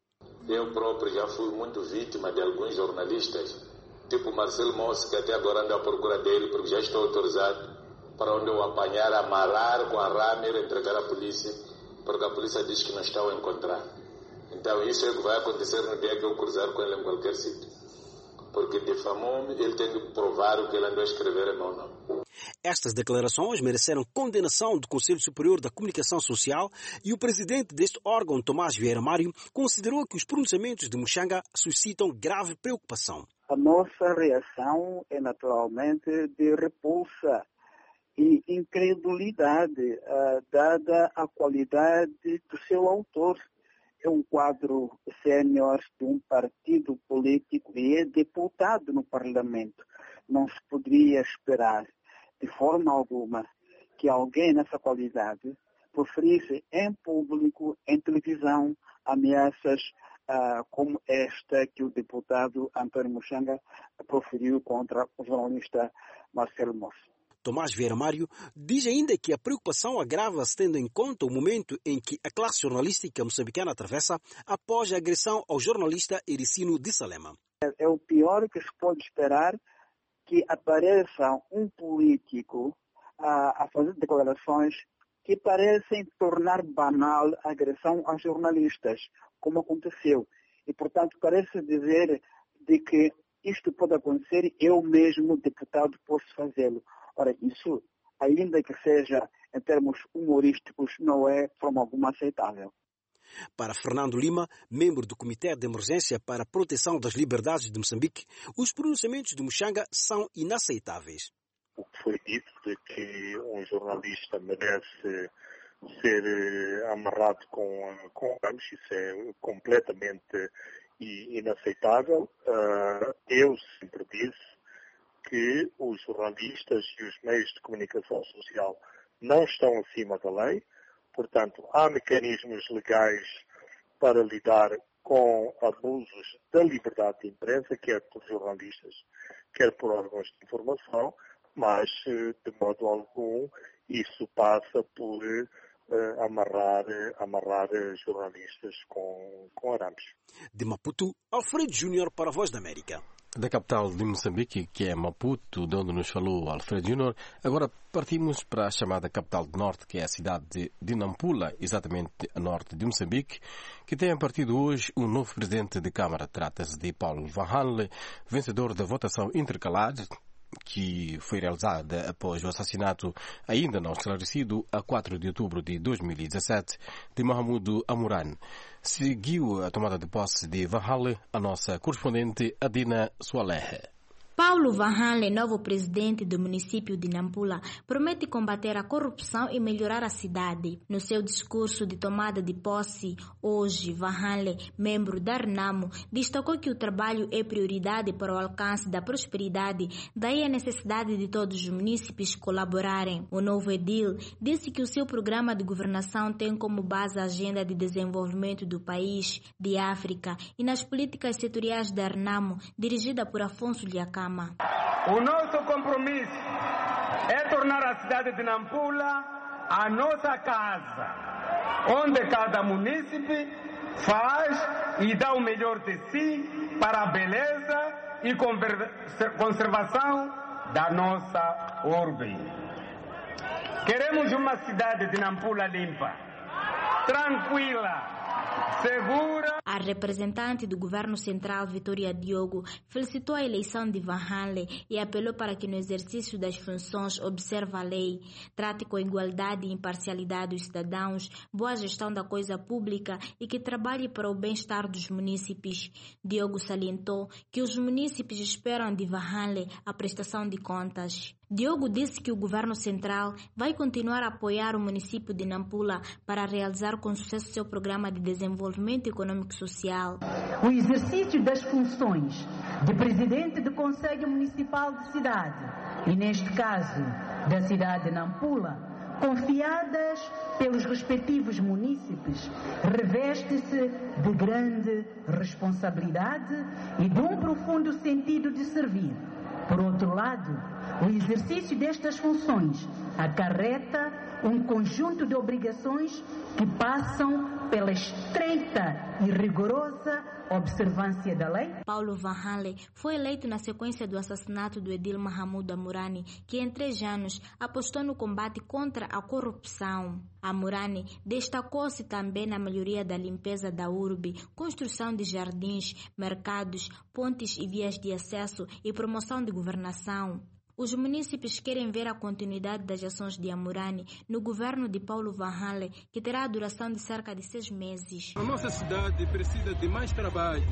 Eu próprio já fui muito vítima de alguns jornalistas, tipo Marcelo Moss, que até agora ando à procura dele, porque já estou autorizado para onde eu apanhar, amarrar com a rama e entregar à polícia, porque a polícia diz que não está a encontrar. Então isso é o que vai acontecer no dia que eu cruzar com ele em qualquer sítio. Porque difamou-me, ele tem que provar o que ele andou a escrever é bom, não. Estas declarações mereceram condenação do Conselho Superior da Comunicação Social e o presidente deste órgão, Tomás Vieira Mário, considerou que os pronunciamentos de Muxanga suscitam grave preocupação. A nossa reação é naturalmente de repulsa e incredulidade, uh, dada a qualidade do seu autor. É um quadro sénior de um partido político e é deputado no Parlamento. Não se poderia esperar, de forma alguma, que alguém nessa qualidade proferisse em público, em televisão, ameaças uh, como esta que o deputado António Muxanga proferiu contra o jornalista Marcelo Moss. Tomás Vieira Mário diz ainda que a preocupação agrava-se tendo em conta o momento em que a classe jornalística moçambicana atravessa após a agressão ao jornalista Ericino de Salema. É, é o pior que se pode esperar, que apareça um político a, a fazer declarações que parecem tornar banal a agressão aos jornalistas, como aconteceu. E, portanto, parece dizer de que isto pode acontecer e eu mesmo, deputado, posso fazê-lo. Ora, isso, ainda que seja em termos humorísticos, não é de forma alguma aceitável. Para Fernando Lima, membro do Comitê de Emergência para a Proteção das Liberdades de Moçambique, os pronunciamentos de Muxanga são inaceitáveis. O que foi dito de que um jornalista merece ser amarrado com, com ramos, isso é completamente inaceitável. Eu sempre disse que os jornalistas e os meios de comunicação social não estão acima da lei, portanto, há mecanismos legais para lidar com abusos da liberdade de imprensa, quer por jornalistas, quer por órgãos de informação, mas, de modo algum, isso passa por uh, amarrar, amarrar jornalistas com, com arames. De Maputo, Alfredo Júnior para a Voz da América. Da capital de Moçambique, que é Maputo, de onde nos falou Alfredo Júnior, agora partimos para a chamada capital do norte, que é a cidade de, de Nampula, exatamente a norte de Moçambique, que tem a partir de hoje um novo presidente de Câmara. Trata-se de Paulo Van Hanle, vencedor da votação intercalar, que foi realizada após o assassinato ainda não esclarecido a quatro de outubro de dois mil e dezassete de Mahmoud Amoran. Seguiu a tomada de posse de Van Hanle a nossa correspondente Adina Soalehe. Paulo Paulo Vanhanle, novo presidente do município de Nampula, promete combater a corrupção e melhorar a cidade. No seu discurso de tomada de posse, hoje, Vanhanle, membro da Renamo, destacou que o trabalho é prioridade para o alcance da prosperidade, daí a necessidade de todos os munícipes colaborarem. O novo edil disse que o seu programa de governação tem como base a agenda de desenvolvimento do país, de África e nas políticas setoriais da Renamo, dirigida por Afonso Liacama. O nosso compromisso é tornar a cidade de Nampula a nossa casa, onde cada munícipe faz e dá o melhor de si para a beleza e conservação da nossa urbe. Queremos uma cidade de Nampula limpa, tranquila, segura. A representante do governo central, Vitória Diogo, felicitou a eleição de Vanhanle e apelou para que no exercício das funções observe a lei, trate com igualdade e imparcialidade os cidadãos, boa gestão da coisa pública e que trabalhe para o bem-estar dos munícipes. Diogo salientou que os munícipes esperam de Vanhanle a prestação de contas. Diogo disse que o governo central vai continuar a apoiar o município de Nampula para realizar com sucesso seu programa de desenvolvimento econômico e social. O exercício das funções de presidente do Conselho Municipal de Cidade, e neste caso da cidade de Nampula, confiadas pelos respectivos munícipes, reveste-se de grande responsabilidade e de um profundo sentido de servir. Por outro lado, o exercício destas funções acarreta um conjunto de obrigações que passam pela estreita e rigorosa observância da lei. Paulo Vanhanle foi eleito na sequência do assassinato do edil Mahamudu Amurani, que em três anos apostou no combate contra a corrupção. Amurani destacou-se também na melhoria da limpeza da urbe, construção de jardins, mercados, pontes e vias de acesso e promoção de governação. Os munícipes querem ver a continuidade das ações de Amurani no governo de Paulo Vanhanle, que terá a duração de cerca de seis meses. A nossa cidade precisa de mais trabalhos,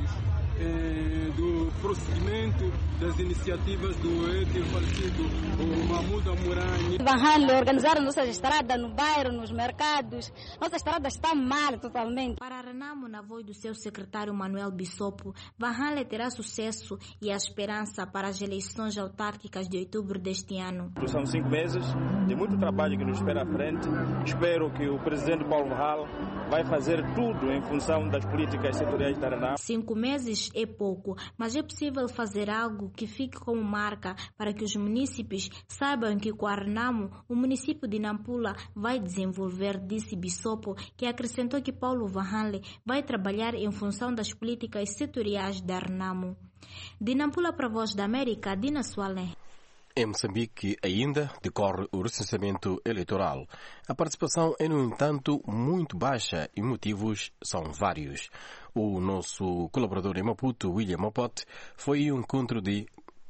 eh, do prosseguimento das iniciativas do edil falecido, o Mahamudu Amurani. Vanhanle organizaram nossas estradas no bairro, nos mercados. Nossas estradas estão mal totalmente. Para a Renamo, na voz do seu secretário Manuel Bissopo, Vanhanle terá sucesso e a esperança para as eleições autárquicas de outubro deste ano. São cinco meses de muito trabalho que nos espera à frente. Espero que o presidente Paulo Vanhanle vai fazer tudo em função das políticas setoriais da Renamo. Cinco meses é pouco, mas é possível fazer algo que fique como marca para que os munícipes saibam que com a Renamo o município de Nampula vai desenvolver, disse Bissopo, que acrescentou que Paulo Vanhanle vai trabalhar em função das políticas setoriais da Renamo. De Nampula para a Voz da América, Dina Sualé. Em Moçambique ainda decorre o recenseamento eleitoral. A participação é, no entanto, muito baixa e motivos são vários. O nosso colaborador em Maputo, William Mopote, foi a um encontro de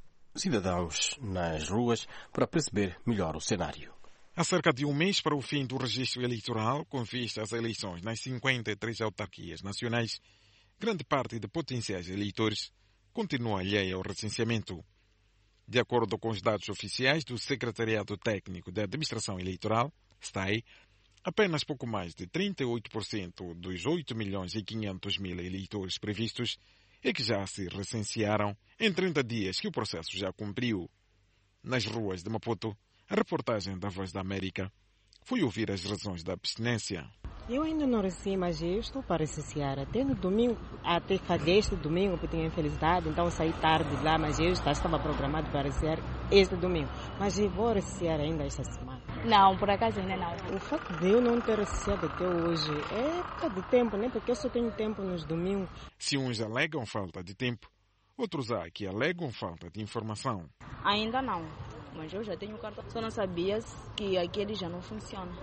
cidadãos nas ruas para perceber melhor o cenário. Há cerca de um mês para o fim do registro eleitoral, com vista às eleições nas cinquenta e três autarquias nacionais, grande parte de potenciais eleitores continua alheia ao recenseamento. De acordo com os dados oficiais do Secretariado Técnico da Administração Eleitoral, S T A E, apenas pouco mais de trinta e oito por cento dos oito milhões e quinhentos mil eleitores previstos é que já se recensearam em trinta dias que o processo já cumpriu. Nas ruas de Maputo, a reportagem da Voz da América foi ouvir as razões da abstinência. Eu ainda não recebi, mas eu estou para recensear. Até no domingo, até fazer este domingo, porque tinha infelicidade, então eu saí tarde de lá, mas eu já estava programado para recensear este domingo. Mas eu vou recensear ainda esta semana. Não, por acaso ainda não. O facto de eu não ter recenseado até hoje é falta de tempo, né? Porque eu só tenho tempo nos domingos. Se uns alegam falta de tempo, outros há que alegam falta de informação. Ainda não, mas eu já tenho cartão. Só não sabia que aquele já não funciona.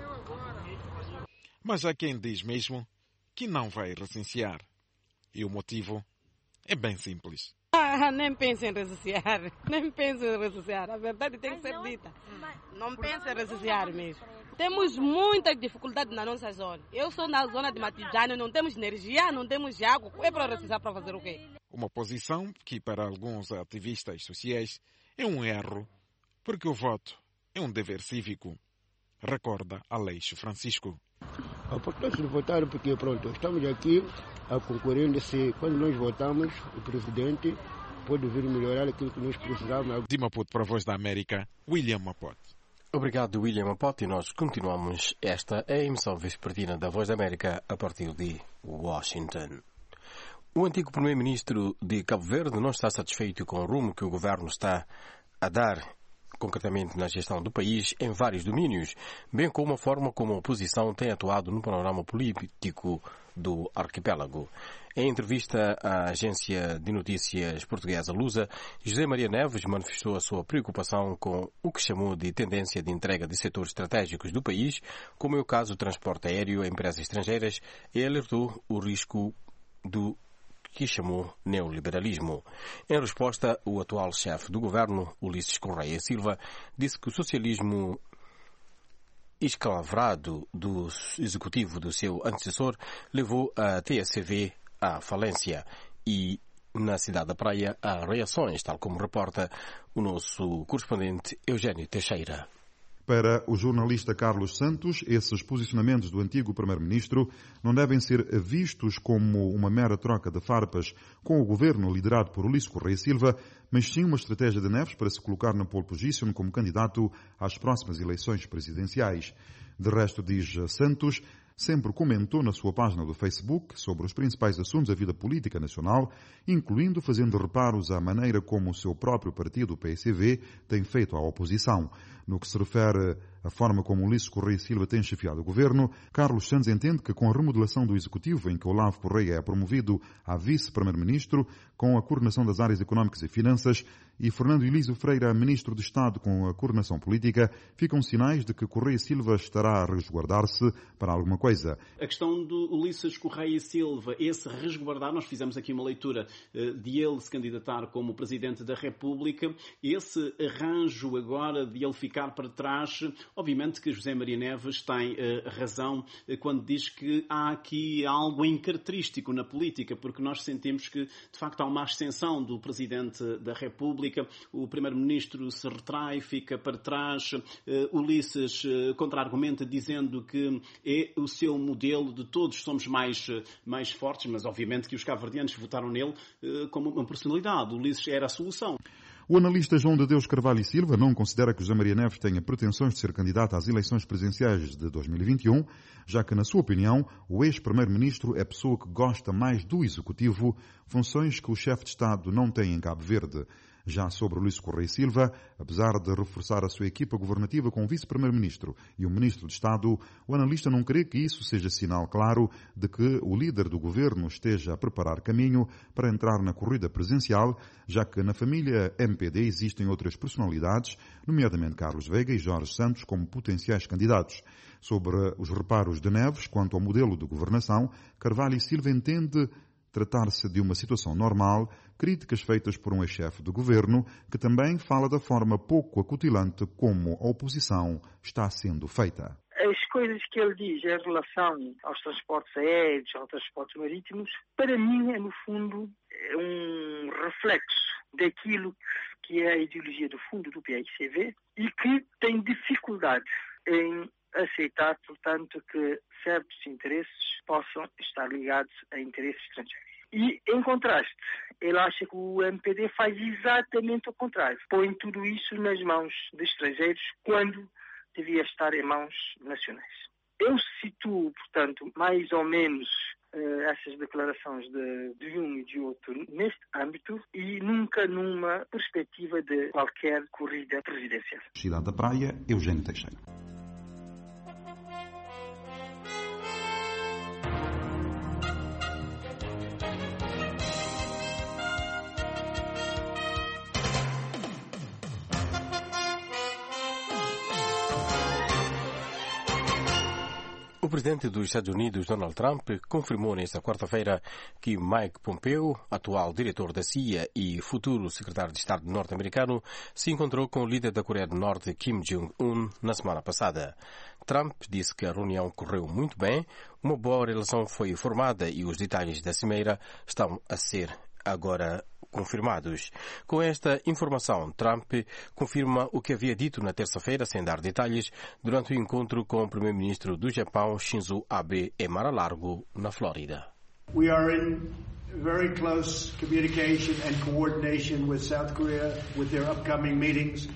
Mas há quem diz mesmo que não vai recensear. E o motivo é bem simples. Ah, nem pense em recensear. Nem pense em recensear. A verdade tem que ser dita. Não pense em recensear mesmo. Temos muita dificuldade na nossa zona. Eu sou na zona de Matijano, não temos energia, não temos água. É para recensear para fazer o quê? O Uma posição que, para alguns ativistas sociais, é um erro, porque o voto é um dever cívico, recorda Aleixo Francisco. A importância de votar porque, pronto, estamos aqui a concorrer se quando nós votamos, o presidente pode vir melhorar aquilo que nós precisamos. De Maputo para a Voz da América, William Maputo. Obrigado, William Maputo, e nós continuamos esta é a emissão vespertina da Voz da América a partir de Washington. O antigo primeiro-ministro de Cabo Verde não está satisfeito com o rumo que o governo está a dar, concretamente na gestão do país, em vários domínios, bem como a forma como a oposição tem atuado no panorama político do arquipélago. Em entrevista à agência de notícias portuguesa Lusa, José Maria Neves manifestou a sua preocupação com o que chamou de tendência de entrega de setores estratégicos do país, como é o caso do transporte aéreo a empresas estrangeiras, e alertou o risco do que chamou neoliberalismo. Em resposta, o atual chefe do governo, Ulisses Correia Silva, disse que o socialismo escalavrado do executivo do seu antecessor levou a T S C V à falência e, na cidade da Praia, há reações, tal como reporta o nosso correspondente Eugênio Teixeira. Para o jornalista Carlos Santos, esses posicionamentos do antigo primeiro-ministro não devem ser vistos como uma mera troca de farpas com o governo liderado por Ulisses Correia Silva, mas sim uma estratégia de Neves para se colocar na pole position como candidato às próximas eleições presidenciais. De resto, diz Santos, sempre comentou na sua página do Facebook sobre os principais assuntos da vida política nacional, incluindo fazendo reparos à maneira como o seu próprio partido, o P S V, tem feito à oposição. No que se refere à forma como Ulisses Correia Silva tem chefiado o governo, Carlos Santos entende que com a remodelação do Executivo, em que Olavo Correia é promovido a vice-primeiro-ministro, com a coordenação das áreas económicas e finanças, e Fernando Elísio Freira, ministro de Estado com a coordenação política, ficam sinais de que Correia Silva estará a resguardar-se para alguma coisa. A questão do Ulisses Correia Silva, esse resguardar, nós fizemos aqui uma leitura de ele se candidatar como Presidente da República, esse arranjo agora de ele ficar para trás, obviamente que José Maria Neves tem uh, razão quando diz que há aqui algo incaracterístico na política, porque nós sentimos que, de facto, há uma ascensão do Presidente da República, o Primeiro-Ministro se retrai, fica para trás, uh, Ulisses uh, contra-argumenta dizendo que é o seu modelo, de todos somos mais, uh, mais fortes, mas obviamente que os cabo-verdianos votaram nele uh, como uma personalidade. Ulisses era a solução. O analista João de Deus Carvalho e Silva não considera que José Maria Neves tenha pretensões de ser candidato às eleições presidenciais de dois mil e vinte e um, já que, na sua opinião, o ex-primeiro-ministro é pessoa que gosta mais do executivo, funções que o chefe de Estado não tem em Cabo Verde. Já sobre Ulisses Correia Silva, apesar de reforçar a sua equipa governativa com o vice-primeiro-ministro e o ministro de Estado, o analista não crê que isso seja sinal claro de que o líder do governo esteja a preparar caminho para entrar na corrida presidencial, já que na família M P D existem outras personalidades, nomeadamente Carlos Veiga e Jorge Santos, como potenciais candidatos. Sobre os reparos de Neves quanto ao modelo de governação, Carvalho e Silva entende tratar-se de uma situação normal, críticas feitas por um ex-chefe do governo, que também fala da forma pouco acutilante como a oposição está sendo feita. As coisas que ele diz em relação aos transportes aéreos, aos transportes marítimos, para mim é, no fundo, um reflexo daquilo que é a ideologia do fundo do P S C V e que tem dificuldade em aceitar, portanto, que certos interesses possam estar ligados a interesses estrangeiros. E, em contraste, ele acha que o M P D faz exatamente o contrário. Põe tudo isso nas mãos de estrangeiros quando devia estar em mãos nacionais. Eu situo, portanto, mais ou menos uh, essas declarações de, de um e de outro neste âmbito e nunca numa perspectiva de qualquer corrida presidencial. Cidade da Praia, Eugênio Teixeira. O presidente dos Estados Unidos, Donald Trump, confirmou nesta quarta-feira que Mike Pompeo, atual diretor da C I A e futuro secretário de Estado norte-americano, se encontrou com o líder da Coreia do Norte, Kim Jong-un, na semana passada. Trump disse que a reunião correu muito bem, uma boa relação foi formada e os detalhes da cimeira estão a ser agora confirmados. Com esta informação, Trump confirma o que havia dito na terça-feira, sem dar detalhes, durante o encontro com o primeiro-ministro do Japão, Shinzo Abe, em Mar-a-Largo, na Flórida. We are in very close communication and coordination with South Korea with their upcoming meetings.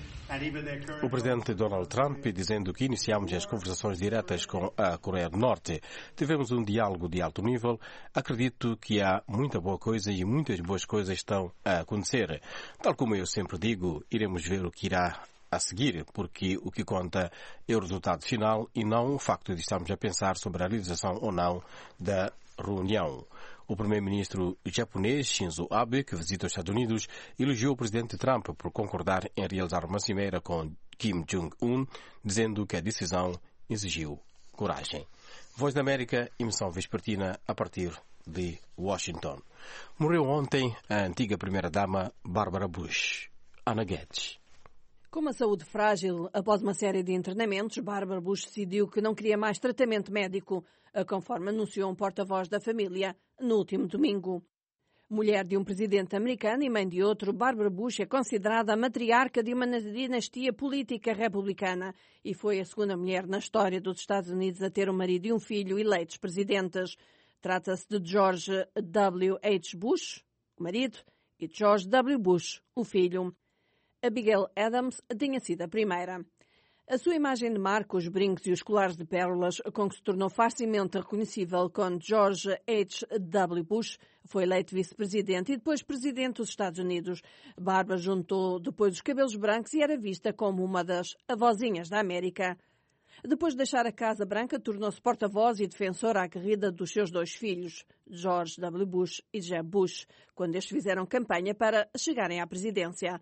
O presidente Donald Trump dizendo que iniciamos as conversações diretas com a Coreia do Norte. Tivemos um diálogo de alto nível. Acredito que há muita boa coisa e muitas boas coisas estão a acontecer. Tal como eu sempre digo, iremos ver o que irá a seguir, porque o que conta é o resultado final e não o facto de estarmos a pensar sobre a realização ou não da reunião. O primeiro-ministro japonês Shinzo Abe, que visita os Estados Unidos, elogiou o presidente Trump por concordar em realizar uma cimeira com Kim Jong-un, dizendo que a decisão exigiu coragem. Voz da América, emissão vespertina a partir de Washington. Morreu ontem a antiga primeira-dama Barbara Bush. Ana Guedes. Com uma saúde frágil, após uma série de internamentos, Barbara Bush decidiu que não queria mais tratamento médico, conforme anunciou um porta-voz da família no último domingo. Mulher de um presidente americano e mãe de outro, Barbara Bush é considerada a matriarca de uma dinastia política republicana e foi a segunda mulher na história dos Estados Unidos a ter um marido e um filho eleitos presidentes. Trata-se de George W. H. Bush, o marido, e George W. Bush, o filho. Abigail Adams tinha sido a primeira. A sua imagem de marca, os brincos e os colares de pérolas, com que se tornou facilmente reconhecível com George H W. Bush, foi eleito vice-presidente e depois presidente dos Estados Unidos. Barbara juntou depois os cabelos brancos e era vista como uma das avózinhas da América. Depois de deixar a Casa Branca, tornou-se porta-voz e defensora aguerrida dos seus dois filhos, George W. Bush e Jeb Bush, quando estes fizeram campanha para chegarem à presidência.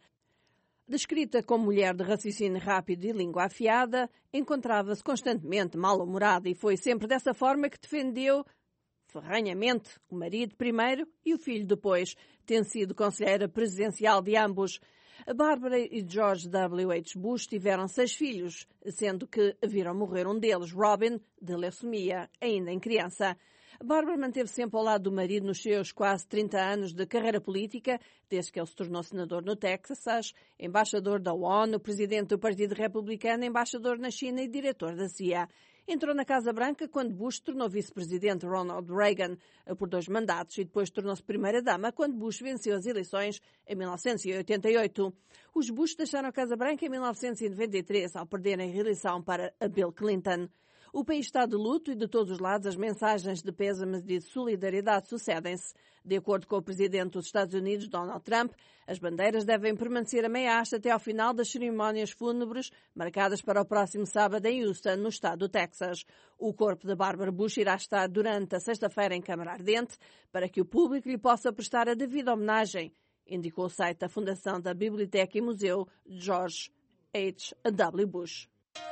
Descrita como mulher de raciocínio rápido e língua afiada, encontrava-se constantemente mal-humorada e foi sempre dessa forma que defendeu ferranhamente o marido primeiro e o filho depois, tendo sido conselheira presidencial de ambos. Barbara e George W. H. Bush tiveram seis filhos, sendo que viram morrer um deles, Robin, de leucemia, ainda em criança. Barbara manteve sempre ao lado do marido nos seus quase trinta anos de carreira política, desde que ele se tornou senador no Texas, embaixador da ONU, presidente do Partido Republicano, embaixador na China e diretor da C I A. Entrou na Casa Branca quando Bush tornou vice-presidente Ronald Reagan por dois mandatos e depois tornou-se primeira-dama quando Bush venceu as eleições em mil novecentos e oitenta e oito. Os Bush deixaram a Casa Branca em mil novecentos e noventa e três ao perderem a reeleição para a Bill Clinton. O país está de luto e de todos os lados as mensagens de pêsame e de solidariedade sucedem-se. De acordo com o presidente dos Estados Unidos, Donald Trump, as bandeiras devem permanecer a meia haste até ao final das cerimónias fúnebres marcadas para o próximo sábado em Houston, no estado do Texas. O corpo de Barbara Bush irá estar durante a sexta-feira em câmara ardente para que o público lhe possa prestar a devida homenagem, indicou o site da Fundação da Biblioteca e Museu George H W. Bush.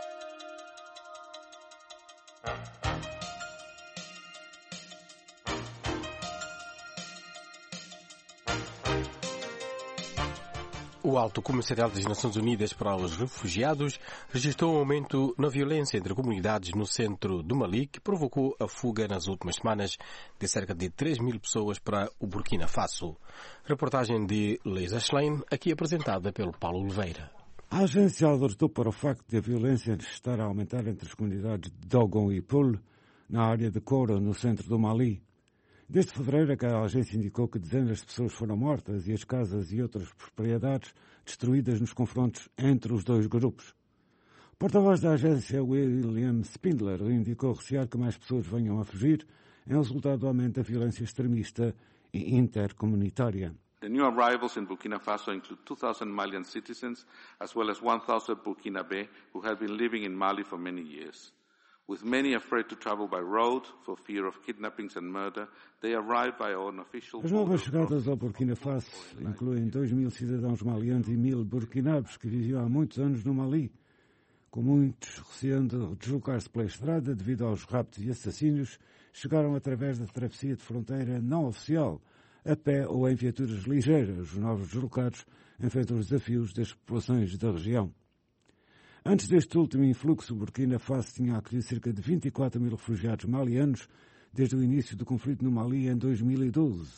O Alto Comissariado das Nações Unidas para os Refugiados registrou um aumento na violência entre comunidades no centro do Mali, que provocou a fuga nas últimas semanas de cerca de três mil pessoas para o Burkina Faso. Reportagem de Lisa Schlein, aqui apresentada pelo Paulo Oliveira. A agência alertou para o facto de a violência estar a aumentar entre as comunidades de Dogon e Poul, na área de Koura, no centro do Mali. Desde fevereiro, a agência indicou que dezenas de pessoas foram mortas e as casas e outras propriedades destruídas nos confrontos entre os dois grupos. O porta-voz da agência, William Spindler, indicou recear que mais pessoas venham a fugir em resultado do aumento da violência extremista e intercomunitária. The new arrivals in Burkina Faso include two thousand Malian citizens, as well as one thousand Burkinabe who have been living in Mali for many years. With many afraid to travel by road for fear of kidnappings and murder, they arrive by unofficial... As novas chegadas ao Burkina Faso incluem dois mil cidadãos malianos e mil burkinabes que viviam há muitos anos no Mali, com muitos receando deslocar-se pela estrada devido aos raptos e assassínios, chegaram através da travessia de fronteira não oficial, a pé ou em viaturas ligeiras. Os novos deslocados enfrentam os desafios das populações da região. Antes deste último influxo, Burkina Faso tinha acolhido cerca de vinte e quatro mil refugiados malianos desde o início do conflito no Mali em dois mil e doze.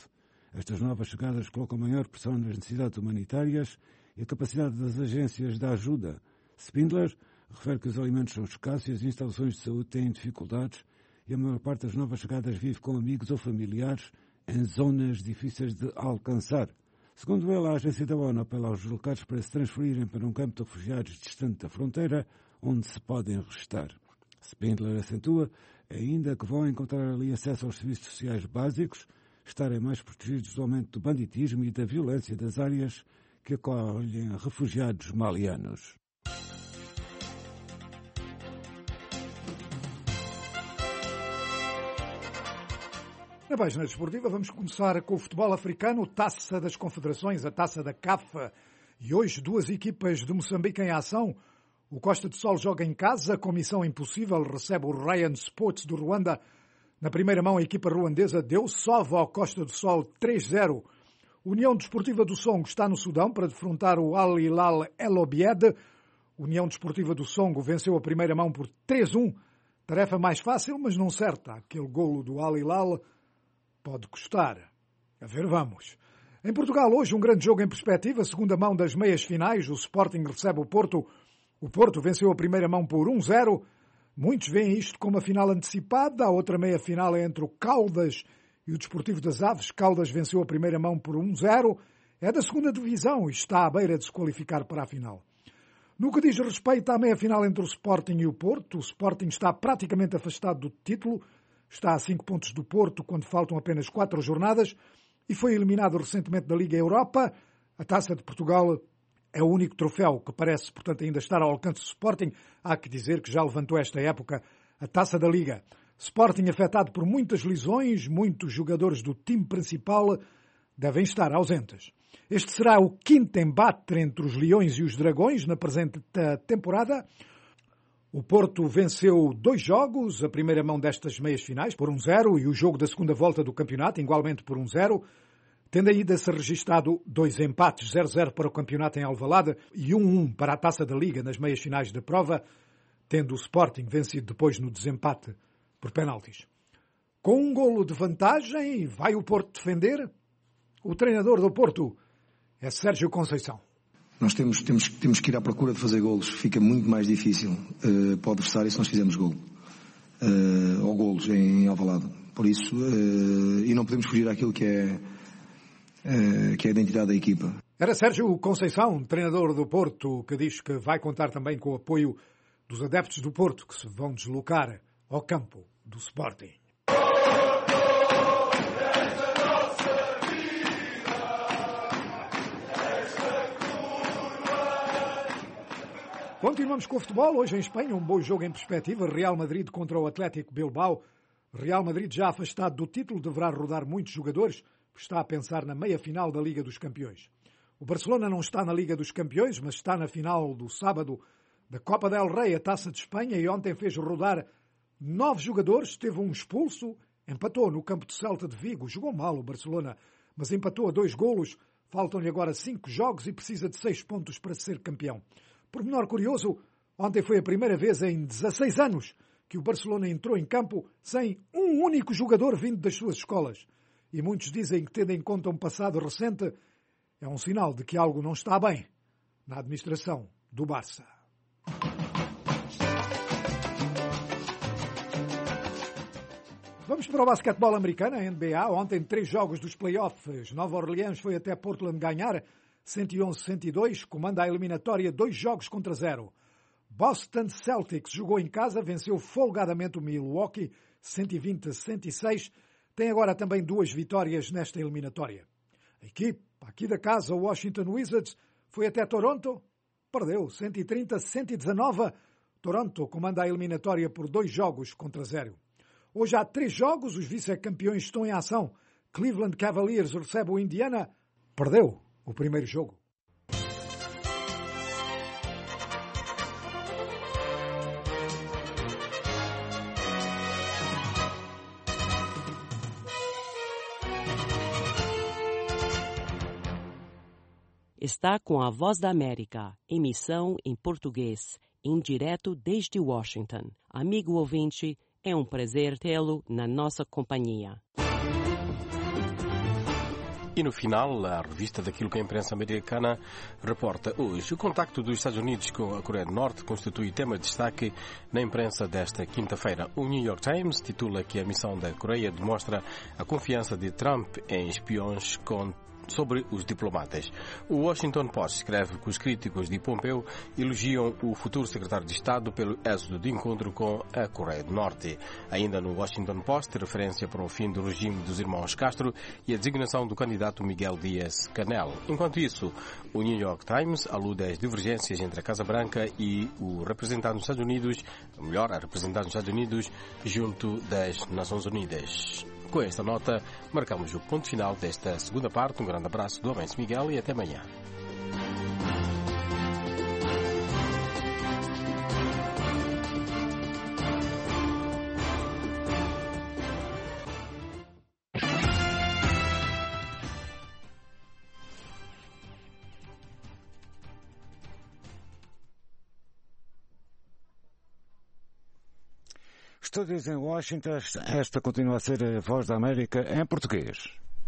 Estas novas chegadas colocam maior pressão nas necessidades humanitárias e a capacidade das agências de ajuda. Spindler refere que os alimentos são escassos e as instalações de saúde têm dificuldades e a maior parte das novas chegadas vive com amigos ou familiares em zonas difíceis de alcançar. Segundo ele, a agência da ONU apela aos locais para se transferirem para um campo de refugiados distante da fronteira, onde se podem restar. Spindler acentua ainda que vão encontrar ali acesso aos serviços sociais básicos, estarem mais protegidos do aumento do banditismo e da violência das áreas que acolhem refugiados malianos. Na página desportiva vamos começar com o futebol africano, Taça das Confederações, a Taça da C A F. E hoje duas equipas de Moçambique em ação. O Costa do Sol joga em casa, com missão impossível, recebe o Ryan Sports do Ruanda. Na primeira mão a equipa ruandesa deu sova ao Costa do Sol três zero. União Desportiva do Songo está no Sudão para defrontar o Al Hilal El Obeid. União Desportiva do Songo venceu a primeira mão por três um. Tarefa mais fácil, mas não certa. Aquele golo do Al Hilal pode custar. A ver, vamos. Em Portugal, hoje, um grande jogo em perspectiva. Segunda mão das meias finais. O Sporting recebe o Porto. O Porto venceu a primeira mão por um zero. Muitos veem isto como a final antecipada. A outra meia final é entre o Caldas e o Desportivo das Aves. Caldas venceu a primeira mão por um zero. É da segunda divisão e está à beira de se qualificar para a final. No que diz respeito à meia final entre o Sporting e o Porto, o Sporting está praticamente afastado do título. Está a cinco pontos do Porto quando faltam apenas quatro jornadas e foi eliminado recentemente da Liga Europa. A Taça de Portugal é o único troféu que parece, portanto, ainda estar ao alcance do Sporting. Há que dizer que já levantou esta época a Taça da Liga. Sporting afetado por muitas lesões, muitos jogadores do time principal devem estar ausentes. Este será o quinto embate entre os Leões e os Dragões na presente temporada. O Porto venceu dois jogos, a primeira mão destas meias finais, por um zero, e o jogo da segunda volta do campeonato, igualmente por um zero, tendo ainda se registado dois empates, zero zero para o campeonato em Alvalade e um um para a Taça da Liga nas meias finais da prova, tendo o Sporting vencido depois no desempate por penaltis. Com um golo de vantagem, vai o Porto defender? O treinador do Porto é Sérgio Conceição. Nós temos, temos, temos que ir à procura de fazer golos. Fica muito mais difícil uh, para o adversário se nós fizermos golo. Uh, ou golos em Alvalade. Por isso, uh, e não podemos fugir àquilo que é, uh, que é a identidade da equipa. Era Sérgio Conceição, treinador do Porto, que diz que vai contar também com o apoio dos adeptos do Porto, que se vão deslocar ao campo do Sporting. Continuamos com o futebol. Hoje em Espanha, um bom jogo em perspectiva. Real Madrid contra o Atlético Bilbao. Real Madrid já afastado do título, deverá rodar muitos jogadores, está a pensar na meia-final da Liga dos Campeões. O Barcelona não está na Liga dos Campeões, mas está na final do sábado da Copa del Rei, a Taça de Espanha, e ontem fez rodar nove jogadores, teve um expulso, empatou no campo de Celta de Vigo. Jogou mal o Barcelona, mas empatou a dois golos. Faltam-lhe agora cinco jogos e precisa de seis pontos para ser campeão. Por menor curioso, ontem foi a primeira vez em dezasseis anos que o Barcelona entrou em campo sem um único jogador vindo das suas escolas. E muitos dizem que, tendo em conta um passado recente, é um sinal de que algo não está bem na administração do Barça. Vamos para o basquetebol americano, a N B A. Ontem, três jogos dos playoffs. Nova Orleans foi até Portland ganhar cento e onze a cento e dois, comanda a eliminatória dois jogos contra zero. Boston Celtics jogou em casa, venceu folgadamente o Milwaukee cento e vinte a cento e seis. Tem agora também duas vitórias nesta eliminatória. A equipe aqui da casa, o Washington Wizards, foi até Toronto, perdeu cento e trinta a cento e dezanove. Toronto comanda a eliminatória por dois jogos contra zero. Hoje há três jogos, os vice-campeões estão em ação. Cleveland Cavaliers recebe o Indiana, perdeu o primeiro jogo. Está com a Voz da América, emissão em português, em direto desde Washington. Amigo ouvinte, é um prazer tê-lo na nossa companhia. E no final, a revista daquilo que a imprensa americana reporta hoje. O contacto dos Estados Unidos com a Coreia do Norte constitui tema de destaque na imprensa desta quinta-feira. O New York Times titula que a missão da Coreia demonstra a confiança de Trump em espiões com sobre os diplomatas. O Washington Post escreve que os críticos de Pompeu elogiam o futuro secretário de Estado pelo êxito de encontro com a Coreia do Norte. Ainda no Washington Post, referência para o fim do regime dos irmãos Castro e a designação do candidato Miguel Dias-Canel. Enquanto isso, o New York Times alude às divergências entre a Casa Branca e o representante dos Estados Unidos, ou melhor, a representante dos Estados Unidos junto das Nações Unidas. Com esta nota, marcamos o ponto final desta segunda parte. Um grande abraço do Abenço Miguel e até amanhã. Estúdios em Washington, esta continua a ser a Voz da América em português.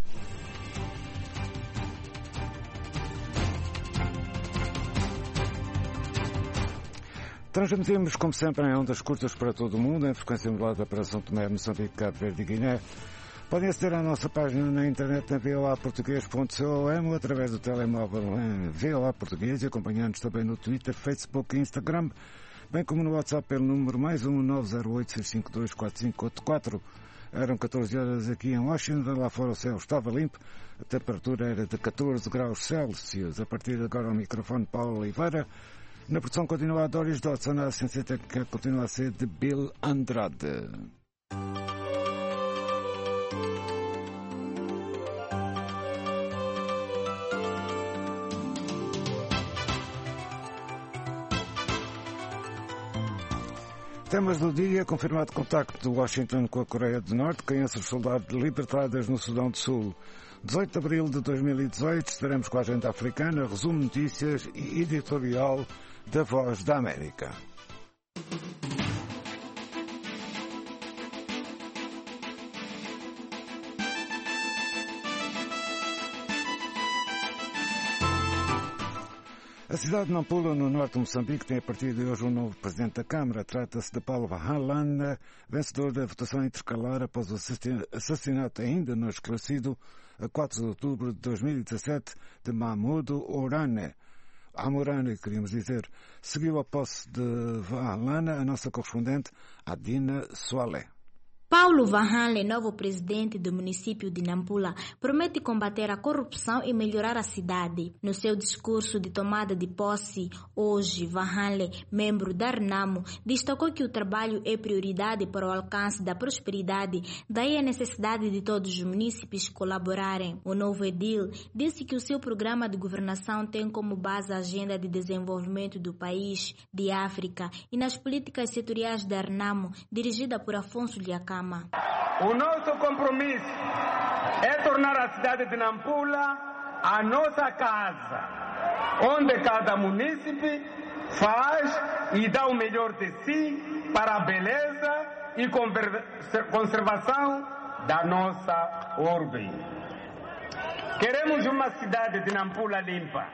Transmitimos, como sempre, em ondas curtas para todo o mundo, em frequência modulada para São Tomé, Moçambique, Cabo Verde e Guiné. Podem aceder à nossa página na internet em v o a português ponto com ou através do telemóvel em V O A Português e acompanhando-nos também no Twitter, Facebook e Instagram, bem como no WhatsApp pelo número mais um nove zero oito seis cinco dois quatro cinco oito quatro. Eram catorze horas aqui em Washington, lá fora o céu estava limpo, a temperatura era de catorze graus Celsius. A partir de agora o microfone Paulo Oliveira. Na produção continua a Doris Dodson, a assistência técnica continua a ser de Bill Andrade. Temas do dia: confirmado contacto de Washington com a Coreia do Norte, crianças soldados libertadas no Sudão do Sul. dezoito de abril de dois mil e dezoito, estaremos com a agenda africana, resumo de notícias e editorial da Voz da América. A cidade de Nampula, no norte de Moçambique, tem a partir de hoje um novo presidente da Câmara. Trata-se de Paulo Vahalana, vencedor da votação intercalar após o assassinato ainda não esclarecido, a quatro de outubro de dois mil e dezassete, de Mahmoud Orane. Amorane, queríamos dizer. Seguiu a posse de Vahalana a nossa correspondente Adina Soale. Paulo Vahanle, novo presidente do município de Nampula, promete combater a corrupção e melhorar a cidade. No seu discurso de tomada de posse, hoje, Vahanle, membro da RENAMO, destacou que o trabalho é prioridade para o alcance da prosperidade, daí a necessidade de todos os munícipes colaborarem. O novo edil disse que o seu programa de governação tem como base a agenda de desenvolvimento do país, de África e nas políticas setoriais da RENAMO, dirigida por Afonso Liacama. O nosso compromisso é tornar a cidade de Nampula a nossa casa, onde cada munícipe faz e dá o melhor de si para a beleza e conservação da nossa urbe. Queremos uma cidade de Nampula limpa,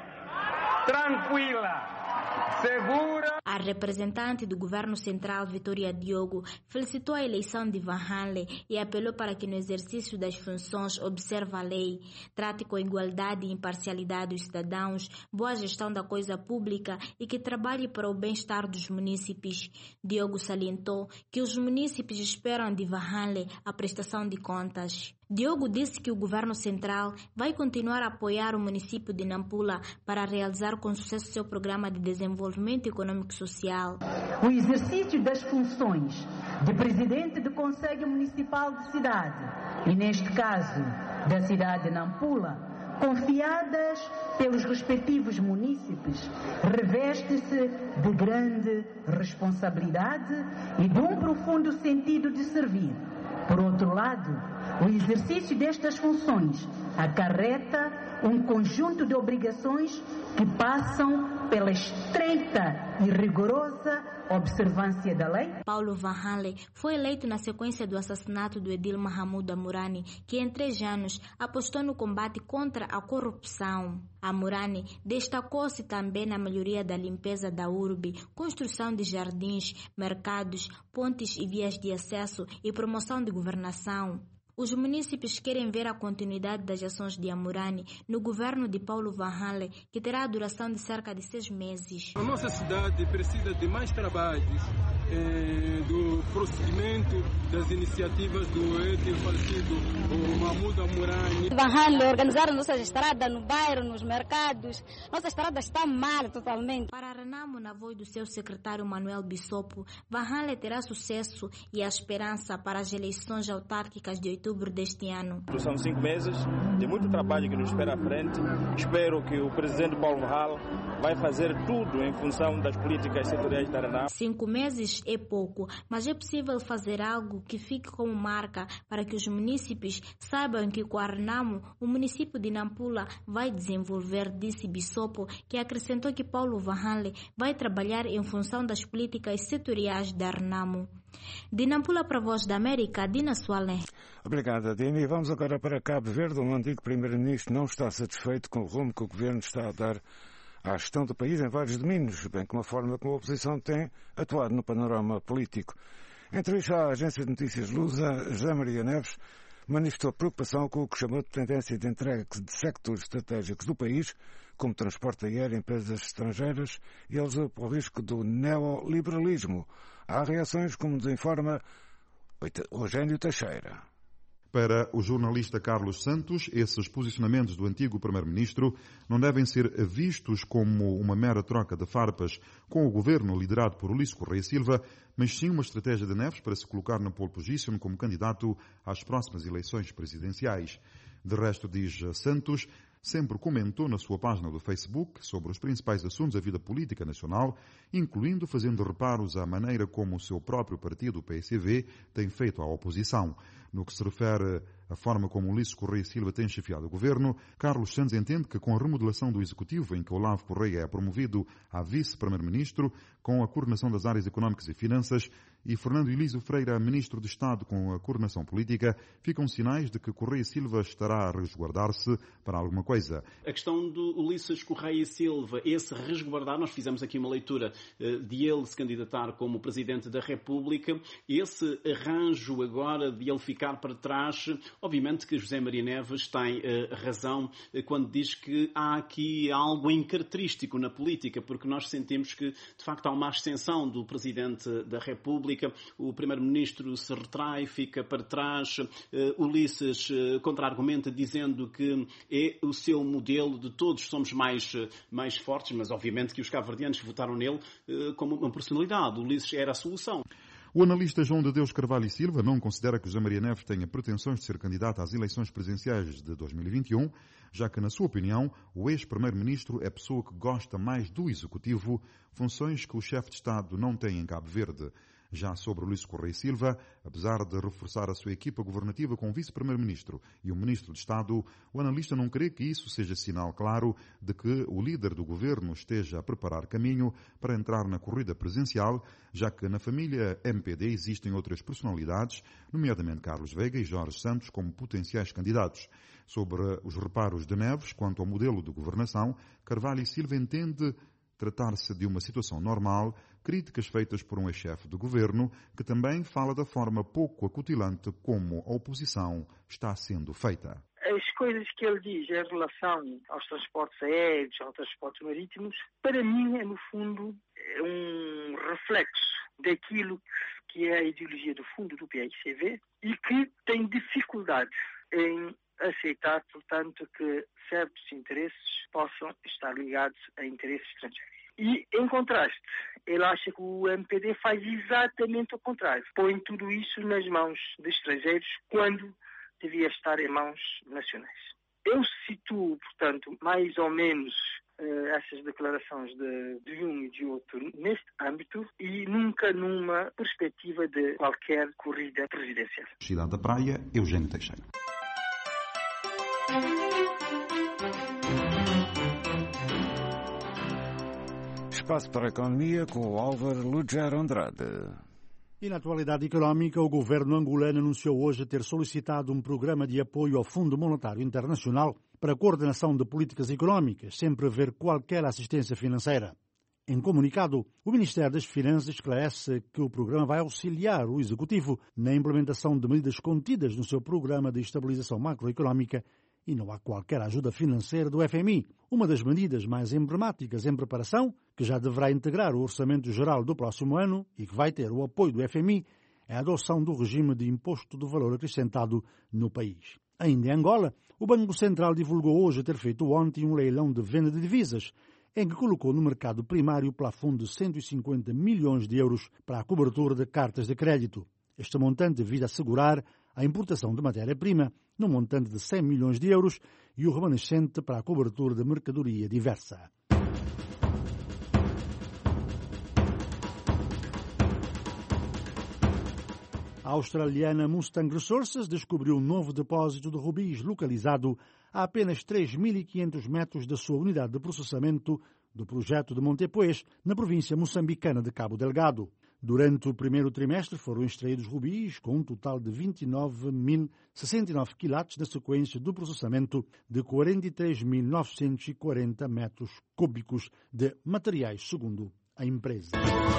tranquila, segura. A representante do governo central, Vitória Diogo, felicitou a eleição de Vahanle e apelou para que no exercício das funções observe a lei, trate com igualdade e imparcialidade os cidadãos, boa gestão da coisa pública e que trabalhe para o bem-estar dos munícipes. Diogo salientou que os munícipes esperam de Vahanle a prestação de contas. Diogo disse que o governo central vai continuar a apoiar o município de Nampula para realizar com sucesso seu programa de desenvolvimento econômico e social. O exercício das funções de presidente do Conselho Municipal de Cidade, e neste caso da cidade de Nampula, confiadas pelos respectivos munícipes, reveste-se de grande responsabilidade e de um profundo sentido de servir. Por outro lado, o exercício destas funções acarreta um conjunto de obrigações que passam pela estreita e rigorosa observância da lei. Paulo Van Halen foi eleito na sequência do assassinato do edil Mahamudu Amurani, que em três anos apostou no combate contra a corrupção. Amurani destacou-se também na melhoria da limpeza da urbe, construção de jardins, mercados, pontes e vias de acesso e promoção de governação. Os munícipes querem ver a continuidade das ações de Amurani no governo de Paulo Van Halen, que terá a duração de cerca de seis meses. A nossa cidade precisa de mais trabalhos eh, do prosseguimento das iniciativas do edil falecido Mahamudu Amurani. Van Halen organizaram nossas estradas no bairro, nos mercados. Nossa estrada está mal totalmente. Para Renamo, na voz do seu secretário Manuel Bissopo, Van Halen terá sucesso e a esperança para as eleições autárquicas de oitubro deste ano. São cinco meses de muito trabalho que nos espera à frente. Espero que o presidente Paulo Hall vai fazer tudo em função das políticas setoriais da Renamo. Cinco meses é pouco, mas é possível fazer algo que fique como marca para que os munícipes saibam que com a Renamo o município de Nampula vai desenvolver, disse Bissopo, que acrescentou que Paulo Van Halen vai trabalhar em função das políticas setoriais da Renamo. De Nampula para a Voz da América, Dina Sualé. Obrigada, Dini. Vamos agora para Cabo Verde, onde o antigo primeiro-ministro não está satisfeito com o rumo que o governo está a dar à gestão do país em vários domínios, bem como a forma como a oposição tem atuado no panorama político. Entre isso, a agência de notícias Lusa, José Maria Neves, manifestou preocupação com o que chamou de tendência de entrega de sectores estratégicos do país, como transporte aéreo, empresas estrangeiras, e eles o risco do neoliberalismo. Há reações, como nos informa Eugênio Teixeira. Para o jornalista Carlos Santos, esses posicionamentos do antigo primeiro-ministro não devem ser vistos como uma mera troca de farpas com o governo liderado por Ulisses Correia Silva, mas sim uma estratégia de Neves para se colocar na pole position como candidato às próximas eleições presidenciais. De resto, diz Santos, sempre comentou na sua página do Facebook sobre os principais assuntos da vida política nacional, incluindo fazendo reparos à maneira como o seu próprio partido, o P S V, tem feito à oposição. No que se refere à forma como Ulisses Correia Silva tem chefiado o governo, Carlos Santos entende que com a remodelação do Executivo, em que Olavo Correia é promovido a vice-primeiro-ministro, com a coordenação das áreas económicas e finanças, e Fernando Elísio Freire, ministro de Estado com a coordenação política, ficam sinais de que Correia Silva estará a resguardar-se para alguma coisa. A questão do Ulisses Correia Silva, esse resguardar, nós fizemos aqui uma leitura de ele se candidatar como Presidente da República, esse arranjo agora de ele ficar para trás, obviamente que José Maria Neves tem uh, razão quando diz que há aqui algo incaracterístico na política, porque nós sentimos que, de facto, há uma ascensão do Presidente da República, o Primeiro-Ministro se retrai, fica para trás, uh, Ulisses uh, contra-argumenta dizendo que é o seu modelo, de todos somos mais, uh, mais fortes, mas obviamente que os cabo-verdianos votaram nele uh, como uma personalidade. Ulisses era a solução. O analista João de Deus Carvalho e Silva não considera que José Maria Neves tenha pretensões de ser candidato às eleições presidenciais de dois mil e vinte e um, já que, na sua opinião, o ex-primeiro-ministro é a pessoa que gosta mais do executivo, funções que o chefe de Estado não tem em Cabo Verde. Já sobre Ulisses Correia Silva, apesar de reforçar a sua equipa governativa com o vice-primeiro-ministro e o ministro de Estado, o analista não crê que isso seja sinal claro de que o líder do governo esteja a preparar caminho para entrar na corrida presidencial, já que na família M P D existem outras personalidades, nomeadamente Carlos Veiga e Jorge Santos, como potenciais candidatos. Sobre os reparos de Neves quanto ao modelo de governação, Carvalho e Silva entende tratar-se de uma situação normal, críticas feitas por um ex-chefe do governo, que também fala da forma pouco acutilante como a oposição está sendo feita. As coisas que ele diz em relação aos transportes aéreos, aos transportes marítimos, para mim, é, no fundo, é um reflexo daquilo que é a ideologia do fundo do P S V e que tem dificuldade em aceitar, portanto, que certos interesses possam estar ligados a interesses estrangeiros. E, em contraste, ele acha que o M P D faz exatamente o contrário. Põe tudo isso nas mãos de estrangeiros quando devia estar em mãos nacionais. Eu situo, portanto, mais ou menos uh, essas declarações de, de um e de outro neste âmbito e nunca numa perspectiva de qualquer corrida presidencial. Cidade da Praia, Eugênio Teixeira. espaço para a economia com o Álvaro Lugero Andrade. E na atualidade económica, o governo angolano anunciou hoje ter solicitado um programa de apoio ao Fundo Monetário Internacional para a coordenação de políticas económicas, sem prever qualquer assistência financeira. Em comunicado, o Ministério das Finanças esclarece que o programa vai auxiliar o Executivo na implementação de medidas contidas no seu programa de estabilização macroeconómica e não há qualquer ajuda financeira do F M I. Uma das medidas mais emblemáticas em preparação, que já deverá integrar o Orçamento Geral do próximo ano e que vai ter o apoio do F M I, é a adoção do regime de imposto do valor acrescentado no país. Ainda em Angola, o Banco Central divulgou hoje ter feito ontem um leilão de venda de divisas, em que colocou no mercado primário o plafond de cento e cinquenta milhões de euros para a cobertura de cartas de crédito. Este montante visa assegurar a importação de matéria-prima no montante de cem milhões de euros e o remanescente para a cobertura de mercadoria diversa. A australiana Mustang Resources descobriu um novo depósito de rubis localizado a apenas três mil e quinhentos metros da sua unidade de processamento do projeto de Montepuez, na província moçambicana de Cabo Delgado. Durante o primeiro trimestre foram extraídos rubis com um total de vinte e nove mil sessenta e nove quilates na sequência do processamento de quarenta e três mil novecentos e quarenta metros cúbicos de materiais, segundo a empresa.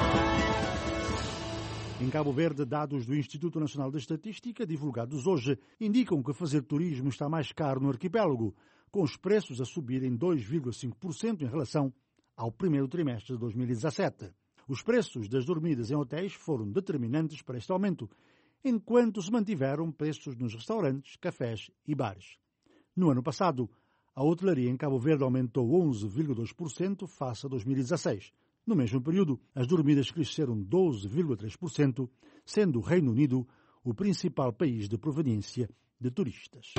Em Cabo Verde, dados do Instituto Nacional de Estatística, divulgados hoje, indicam que fazer turismo está mais caro no arquipélago, com os preços a subirem dois vírgula cinco por cento em relação ao primeiro trimestre de dois mil e dezassete. Os preços das dormidas em hotéis foram determinantes para este aumento, enquanto se mantiveram preços nos restaurantes, cafés e bares. No ano passado, a hotelaria em Cabo Verde aumentou onze vírgula dois por cento face a dois mil e dezasseis. No mesmo período, as dormidas cresceram doze vírgula três por cento, sendo o Reino Unido o principal país de proveniência de turistas.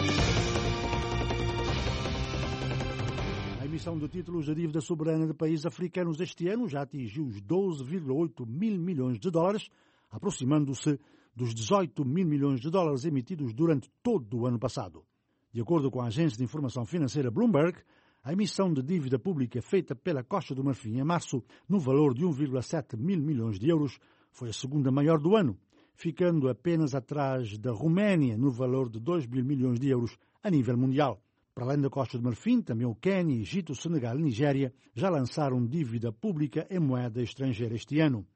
A emissão de títulos de dívida soberana de países africanos este ano já atingiu os doze vírgula oito mil milhões de dólares, aproximando-se dos dezoito mil milhões de dólares emitidos durante todo o ano passado. De acordo com a agência de informação financeira Bloomberg, a emissão de dívida pública feita pela Costa do Marfim em março, no valor de um vírgula sete mil milhões de euros, foi a segunda maior do ano, ficando apenas atrás da Roménia, no valor de dois mil milhões de euros a nível mundial. Para além da Costa do Marfim, também o Quênia, Egito, Senegal e Nigéria já lançaram dívida pública em moeda estrangeira este ano.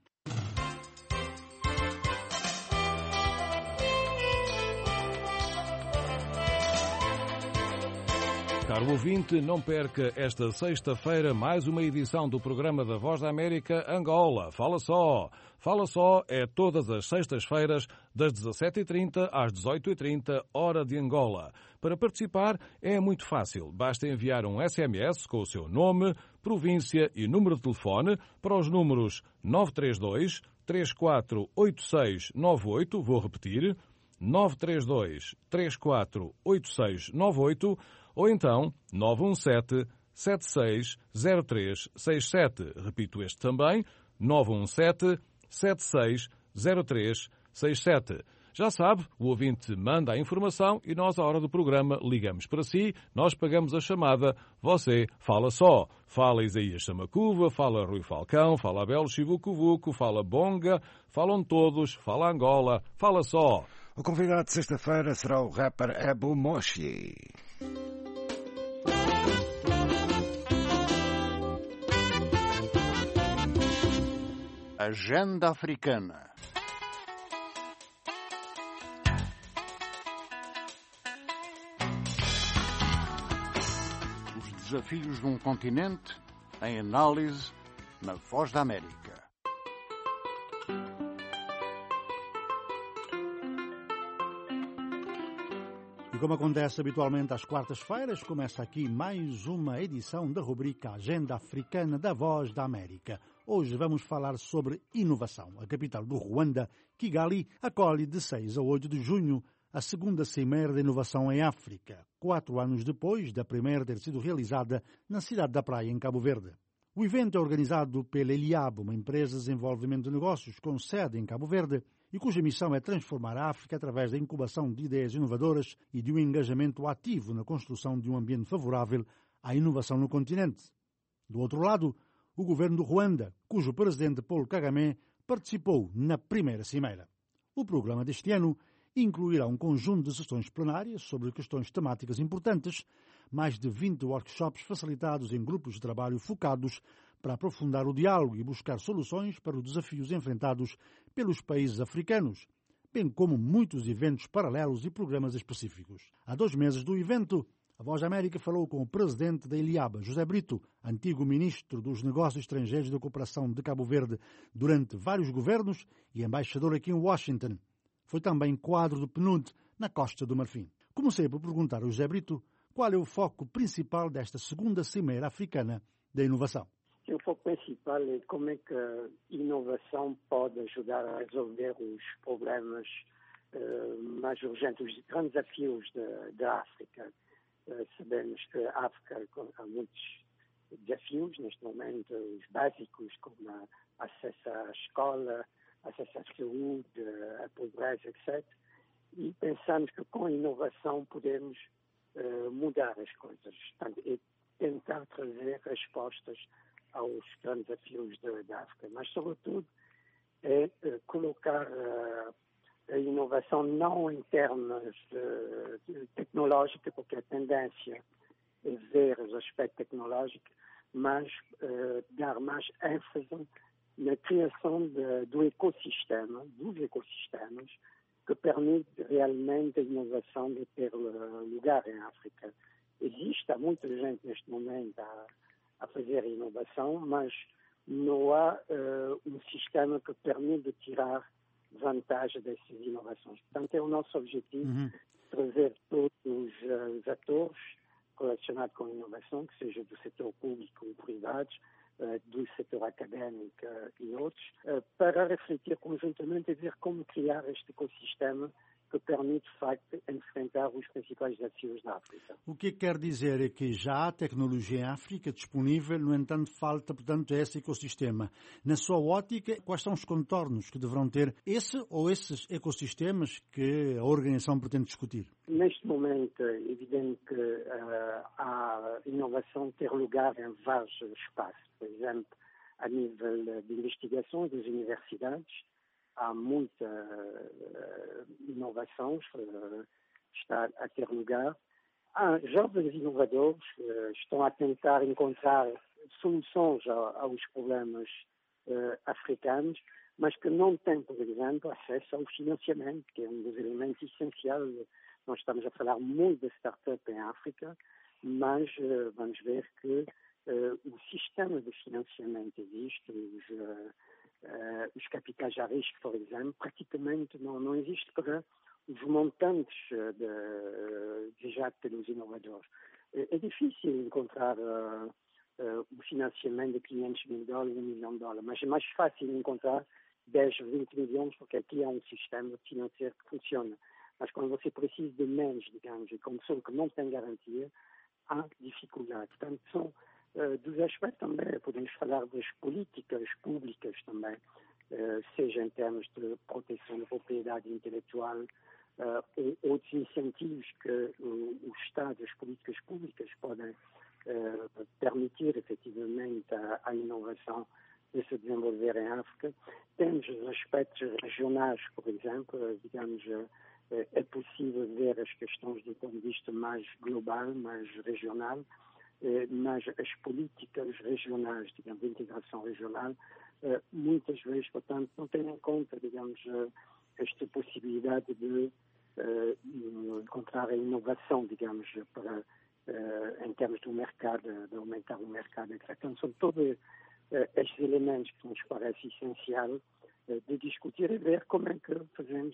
Caro ouvinte, não perca esta sexta-feira mais uma edição do programa da Voz da América Angola. Fala só! Fala só é todas as sextas-feiras, das dezassete e trinta às dezoito e trinta, hora de Angola. Para participar é muito fácil. Basta enviar um S M S com o seu nome, província e número de telefone para os números nove três dois, três quatro oito seis nove oito, vou repetir, nove três dois, três quatro oito seis nove oito, ou então nove um sete, sete seis zero três seis sete. Repito este também, nove um sete, sete seis zero três seis sete. Já sabe, o ouvinte manda a informação e nós, à hora do programa, ligamos para si, nós pagamos a chamada, você fala só. Fala Isaías Samacuva, fala Rui Falcão, fala Abel Chivucovuco, fala Bonga, falam todos, fala Angola, fala só. O convidado de sexta-feira será o rapper Ebu Moshi. Agenda Africana. Os desafios de um continente em análise na Voz da América. E como acontece habitualmente às quartas-feiras, começa aqui mais uma edição da rubrica Agenda Africana da Voz da América. Hoje vamos falar sobre inovação. A capital do Ruanda, Kigali, acolhe de seis a oito de junho a segunda Cimeira de Inovação em África, quatro anos depois da primeira ter sido realizada na cidade da Praia, em Cabo Verde. O evento é organizado pela Eliab, uma empresa de desenvolvimento de negócios com sede em Cabo Verde e cuja missão é transformar a África através da incubação de ideias inovadoras e de um engajamento ativo na construção de um ambiente favorável à inovação no continente. Do outro lado, o governo do Ruanda, cujo presidente Paul Kagame participou na primeira cimeira. O programa deste ano incluirá um conjunto de sessões plenárias sobre questões temáticas importantes, mais de vinte workshops facilitados em grupos de trabalho focados para aprofundar o diálogo e buscar soluções para os desafios enfrentados pelos países africanos, bem como muitos eventos paralelos e programas específicos. Há dois meses do evento, a Voz da América falou com o presidente da Eliaba, José Brito, antigo ministro dos Negócios Estrangeiros e da Cooperação de Cabo Verde durante vários governos e embaixador aqui em Washington. Foi também quadro do P N U D na Costa do Marfim. Comecei por perguntar ao José Brito qual é o foco principal desta segunda Cimeira Africana da Inovação. O foco principal é como é que a inovação pode ajudar a resolver os problemas uh, mais urgentes, os grandes desafios da, da África. Uh, sabemos que a África há muitos desafios neste momento, os básicos, como a acesso à escola, acesso à saúde, à pobreza, etcétera. E pensamos que com a inovação podemos uh, mudar as coisas. Portanto, é tentar trazer respostas aos grandes desafios da, da África. Mas, sobretudo, é uh, colocar uh, a inovação não em termos uh, de tecnológicos, porque a tendência é ver os aspectos tecnológicos, mas uh, dar mais ênfase na criação de, do ecossistema, dos ecossistemas, que permite realmente a inovação de ter lugar em África. Existe, há muita gente neste momento a, a fazer inovação, mas não há uh, um sistema que permite tirar vantagem dessas inovações. Portanto, é o nosso objetivo, uhum. trazer todos os, uh, os atores relacionados com a inovação, que seja do setor público e privados, uh, do setor académico uh, e outros, uh, para refletir conjuntamente e ver como criar este ecossistema que permite, de facto, enfrentar os principais desafios da África. O que quer dizer é que já há tecnologia em África disponível, no entanto, falta, portanto, esse ecossistema. Na sua ótica, quais são os contornos que deverão ter esse ou esses ecossistemas que a organização pretende discutir? Neste momento, é evidente que uh, a inovação ter lugar em vários espaços. Por exemplo, a nível de investigação das universidades, há muita uh, inovação uh, está a ter lugar. Há jovens inovadores que uh, estão a tentar encontrar soluções a, aos problemas uh, africanos, mas que não têm, por exemplo, acesso ao financiamento, que é um dos elementos essenciais. Nós estamos a falar muito de startup em África, mas uh, vamos ver que uh, o sistema de financiamento existe, os uh, Uh, os capitais a risco, por exemplo, praticamente não, não existe para os montantes uh, de, desejados pelos inovadores. Uh, é difícil encontrar uh, uh, o financiamento de quinhentos mil dólares, um milhão de dólares, mas é mais fácil encontrar dez, vinte milhões, porque aqui há um sistema financeiro que funciona. Mas quando você precisa de menos, digamos, e como são que não tem garantia, há dificuldade. Portanto, são Uh, dos aspectos também, podemos falar das políticas públicas também, uh, seja em termos de proteção da propriedade intelectual uh, ou outros incentivos que uh, o Estado, as políticas públicas podem uh, permitir efetivamente a, a inovação de se desenvolver em África. Temos os aspectos regionais, por exemplo, uh, digamos, uh, é possível ver as questões do ponto de vista mais global, mais regional, mas as políticas regionais, digamos, de integração regional, muitas vezes, portanto, não têm em conta, digamos, esta possibilidade de encontrar a inovação, digamos, para, em termos do mercado, de aumentar o mercado, etcétera. Então, são todos estes elementos que nos parece essencial de discutir e ver como é que fazemos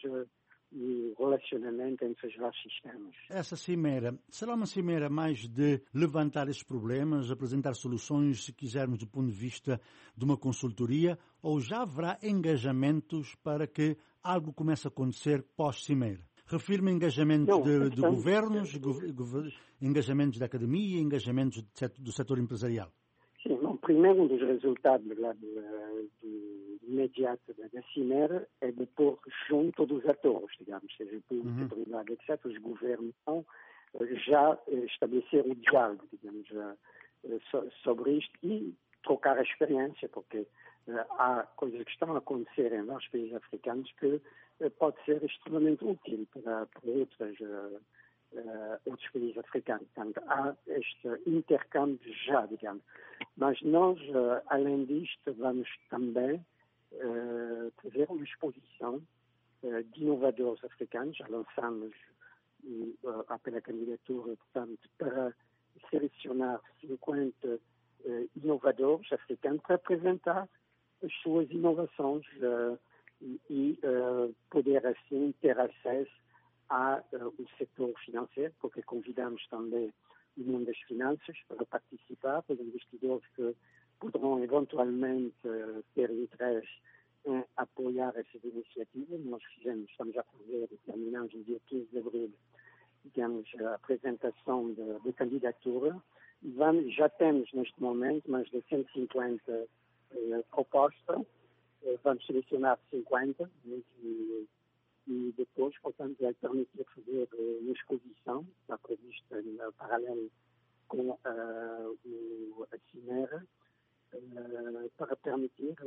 o relacionamento entre os vários sistemas. Essa cimeira será uma cimeira mais de levantar esses problemas, apresentar soluções, se quisermos, do ponto de vista de uma consultoria, ou já haverá engajamentos para que algo comece a acontecer pós-cimeira? Refiro-me a engajamentos Não, de, de governos, go, go, engajamentos da academia, engajamentos do setor empresarial. Sim, bom, primeiro um dos resultados lá, do, do imediato da, da cimeira é de pôr junto dos atores, digamos, seja público, uhum. privado, etcétera. Os governos vão já estabelecer o diálogo, digamos, já, so, sobre isto e trocar a experiência, porque uh, há coisas que estão a acontecer em vários países africanos que uh, pode ser extremamente útil para, para outras, uh, uh, outros países africanos. Portanto, há este intercâmbio já, digamos. Mas nós, uh, além disto, vamos também uh, fazer uma exposição uh, de inovadores africanos. Já lançamos uh, pela candidatura, portanto, para selecionar cinquenta uh, inovadores africanos para apresentar as suas inovações uh, e, e uh, poder assim ter acesso ao uh, setor financeiro, porque convidamos também o mundo das finanças para participar, para investidores que poderão eventualmente uh, ter interesse em apoiar essas iniciativas. Nós fizemos, estamos a fazer, terminamos no dia quinze de abril, digamos, a apresentação de, de candidatura. Vamos, já temos neste momento mais de cento e cinquenta uh, propostas. Uh, vamos selecionar cinquenta e, e depois, portanto, vai permitir fazer uh, uma exposição, está prevista em paralelo com uh, o, a Cimeira, uh, para permitir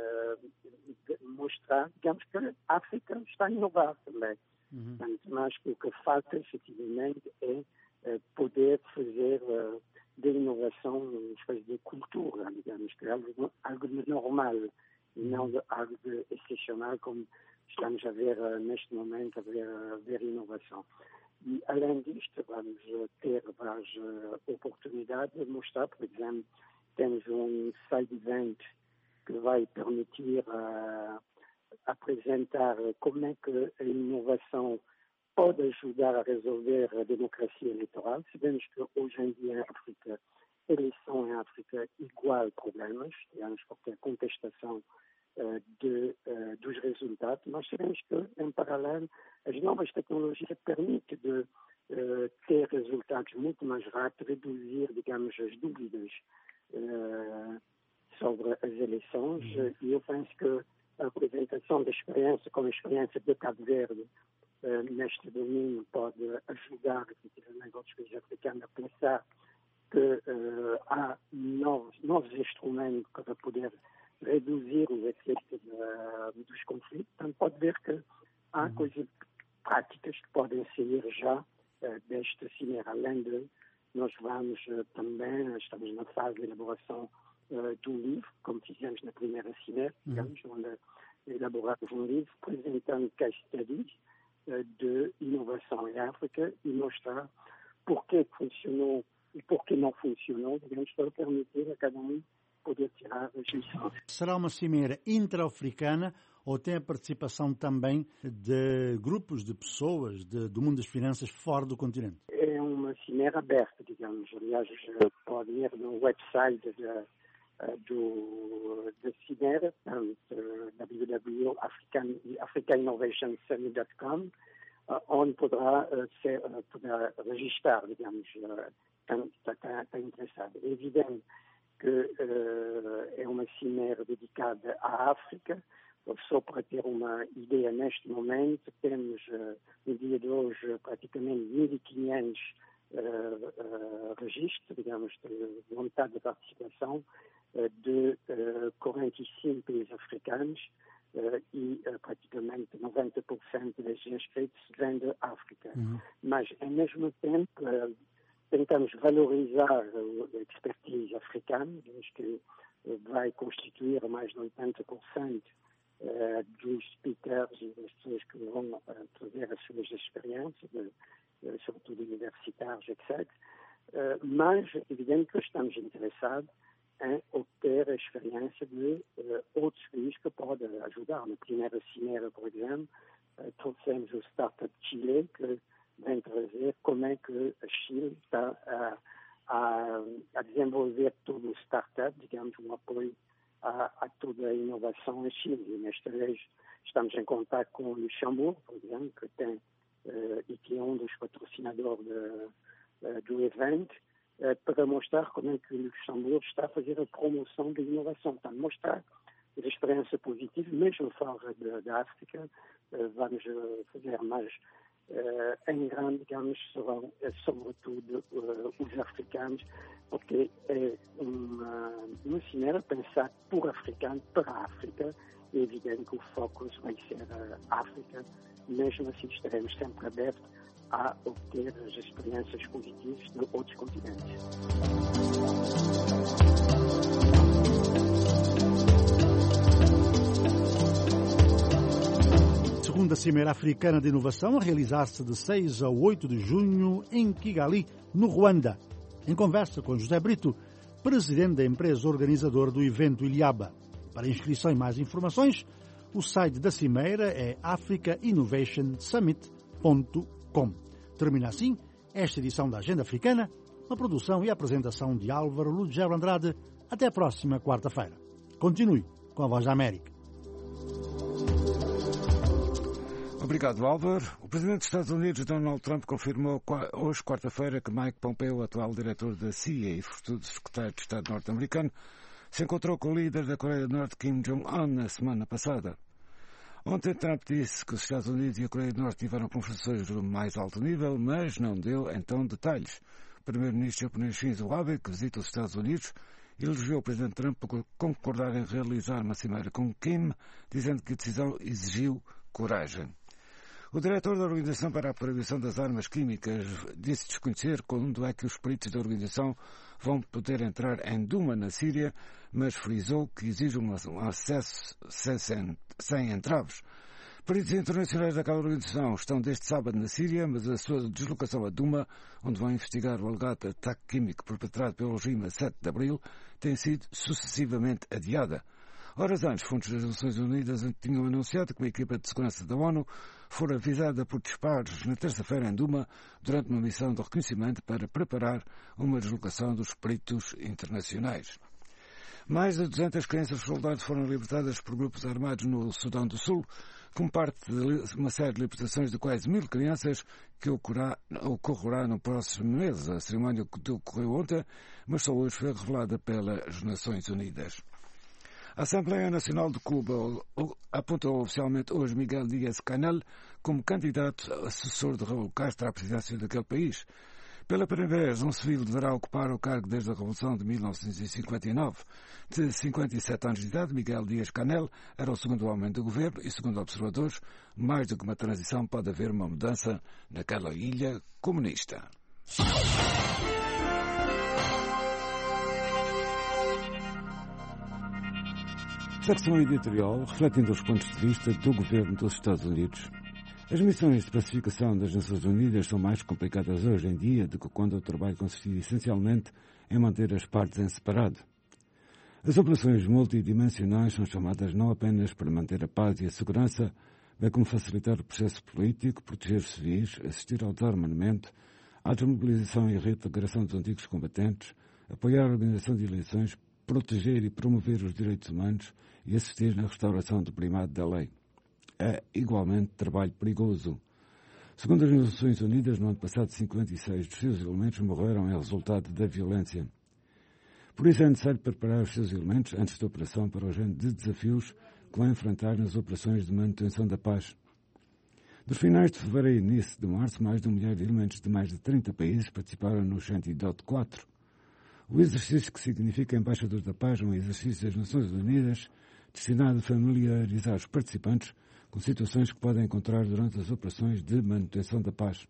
uh, mostrar, digamos, que a África está a inovar também. Uhum. Portanto, mas o que falta, efetivamente, é uh, poder fazer uh, da inovação uma espécie de cultura, digamos, que é algo, algo de normal e não de, algo de excepcional, como estamos a ver uh, neste momento, a ver, a ver inovação. E, além disto, vamos uh, ter várias uh, oportunidades de mostrar, por exemplo, temos um side event que vai permitir uh, apresentar como é que a inovação pode ajudar a resolver a democracia eleitoral. Sabemos que hoje em dia em África, a eleição em África igual problemas, digamos, porque a contestação uh, de, uh, dos resultados. Nós sabemos que, em paralelo, as novas tecnologias permitem de uh, ter resultados muito mais rápidos, reduzir, digamos, as dúvidas uh, sobre as eleições. Uhum. E eu penso que a apresentação da experiência, como a experiência de Cabo Verde, uh, neste domingo, pode ajudar, efetivamente, outros países africanos a pensar que uh, há novos, novos instrumentos para poder reduzir os efeitos uh, dos conflitos. Portanto, pode ver que há uhum. coisas práticas que podem sair já uh, desta cimeira. Além de, nós vamos uh, também, estamos na fase de elaboração Uh, do livro, como fizemos na primeira cimeira, uhum. digamos, onde elaboramos um livro apresentando case studies uh, de inovação em África e mostrar porquê funcionou e porquê não funcionou, digamos, para permitir a cada um poder tirar as lições. Será uma cimeira intra-africana ou tem a participação também de grupos de pessoas de, do mundo das finanças fora do continente? É uma cimeira aberta, digamos. Aliás, pode ir no website da do, da Cimeira, w w w ponto africa innovation summit ponto com, onde poderá, ser, poderá registrar, digamos, quem está, está interessado. É evidente que uh, é uma cimeira dedicada à África. Só para ter uma ideia, neste momento, temos, uh, no dia de hoje, praticamente mil e quinhentos uh, uh, registros, digamos, de vontade de participação, de uh, quarenta e cinco países africanos uh, e uh, praticamente noventa por cento dos inscritos vêm da África. Uhum. Mas, ao mesmo tempo, uh, tentamos valorizar a expertise africana, que uh, vai constituir mais de oitenta por cento uh, dos speakers e das pessoas que vão uh, trazer as suas experiências, de, uh, sobretudo universitários, etcétera. Uh, mas, é evidente que estamos interessados em obter a experiência de uh, outros países que podem ajudar. Na primeira cimeira, por exemplo, uh, trouxemos o Startup Chile, que vem trazer como é que a Chile está a, a, a desenvolver todo o startup, digamos, um apoio a, a toda a inovação em Chile. E nesta vez estamos em contato com o Luxemburgo, por exemplo, que tem uh, e que é um dos patrocinadores de, uh, do evento, para mostrar como é que o Luxemburgo está a fazer a promoção da inovação, para mostrar a experiência positiva, mesmo fora da África. Vamos fazer mais uh, em grande, digamos, serão uh, sobretudo uh, os africanos, porque é uma, uma cimeira pensada por africano para a África. É evidente que o foco vai ser a África, mesmo assim estaremos sempre abertos a obter as experiências positivas de outros continentes. Segunda Cimeira Africana de Inovação a realizar-se de seis a oito de junho em Kigali, no Ruanda. Em conversa com José Brito, presidente da empresa organizadora do evento Iliaba. Para inscrição e mais informações, o site da Cimeira é africa innovation summit ponto com. Termina assim esta edição da Agenda Africana, uma produção e apresentação de Álvaro Lugero Andrade. Até a próxima quarta-feira. Continue com a Voz da América. Obrigado, Álvaro. O presidente dos Estados Unidos, Donald Trump, confirmou hoje, quarta-feira, que Mike Pompeo, atual diretor da C I A e futuro secretário de Estado norte-americano, se encontrou com o líder da Coreia do Norte, Kim Jong-un, na semana passada. Ontem, Trump disse que os Estados Unidos e a Coreia do Norte tiveram conversações do mais alto nível, mas não deu, então, detalhes. O primeiro-ministro japonês Shinzo Abe, que visita os Estados Unidos, elogiou o presidente Trump por concordar em realizar uma cimeira com Kim, dizendo que a decisão exigiu coragem. O diretor da Organização para a Proibição das Armas Químicas disse desconhecer quando é que os peritos da organização vão poder entrar em Duma, na Síria, mas frisou que exige um acesso sem, sem entraves. Peritos internacionais daquela organização estão desde sábado na Síria, mas a sua deslocação a Duma, onde vão investigar o alegado ataque químico perpetrado pelo regime a sete de abril, tem sido sucessivamente adiada. Horas antes, fontes das Nações Unidas tinham anunciado que uma equipa de segurança da ONU fora avisada por disparos na terça-feira em Duma durante uma missão de reconhecimento para preparar uma deslocação dos peritos internacionais. Mais de duzentas crianças soldados foram libertadas por grupos armados no Sudão do Sul, como parte de uma série de libertações de quase mil crianças que ocorrerá, ocorrerá no próximo mês. A cerimónia que ocorreu ontem, mas só hoje foi revelada pelas Nações Unidas. A Assembleia Nacional de Cuba apontou oficialmente hoje Miguel Díaz-Canel como candidato assessor de Raul Castro à presidência daquele país. Pela primeira vez, um civil deverá ocupar o cargo desde a Revolução de mil novecentos e cinquenta e nove. De cinquenta e sete anos de idade, Miguel Díaz-Canel era o segundo homem do governo e, segundo observadores, mais do que uma transição, pode haver uma mudança naquela ilha comunista. Secção editorial, refletindo os pontos de vista do governo dos Estados Unidos. As missões de pacificação das Nações Unidas são mais complicadas hoje em dia do que quando o trabalho consistia essencialmente em manter as partes em separado. As operações multidimensionais são chamadas não apenas para manter a paz e a segurança, bem como facilitar o processo político, proteger os civis, assistir ao desarmamento, à desmobilização e reintegração dos antigos combatentes, apoiar a organização de eleições, proteger e promover os direitos humanos e assistir na restauração do primado da lei. É igualmente trabalho perigoso. Segundo as Nações Unidas, no ano passado, cinquenta e seis dos seus elementos morreram em resultado da violência. Por isso é necessário preparar os seus elementos antes da operação para o género de desafios que vão enfrentar nas operações de manutenção da paz. Dos finais de fevereiro e início de março, mais de um milhar de elementos de mais de trinta países participaram no Shanti-Dot quatro. O exercício, que significa Embaixador da Paz, é um exercício das Nações Unidas destinado a familiarizar os participantes com situações que podem encontrar durante as operações de manutenção da paz.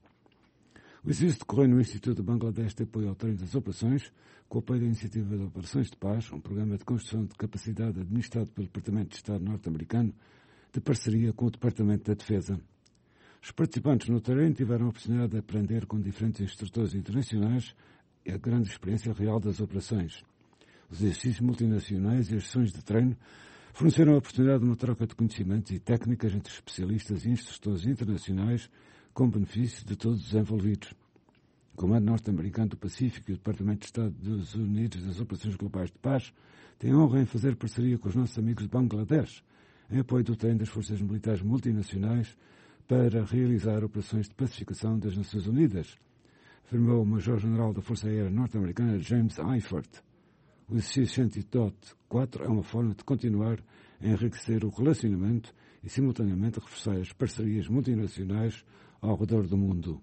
O exercício decorreu no Instituto de Bangladesh de Apoio ao Treino das Operações, com o apoio da Iniciativa de Operações de Paz, um programa de construção de capacidade administrado pelo Departamento de Estado norte-americano, de parceria com o Departamento da Defesa. Os participantes no terreno tiveram a oportunidade de aprender com diferentes instrutores internacionais e a grande experiência real das operações. Os exercícios multinacionais e as sessões de treino forneceram a oportunidade de uma troca de conhecimentos e técnicas entre especialistas e instrutores internacionais com benefício de todos os envolvidos. O Comando Norte-Americano do Pacífico e o Departamento de Estado dos Unidos das Operações Globais de Paz têm a honra em fazer parceria com os nossos amigos de Bangladesh, em apoio do treino das Forças Militares Multinacionais para realizar operações de pacificação das Nações Unidas, afirmou o Major-General da Força Aérea Norte-Americana James Eifert. O exercício Shanti-Dot quatro é uma forma de continuar a enriquecer o relacionamento e, simultaneamente, reforçar as parcerias multinacionais ao redor do mundo.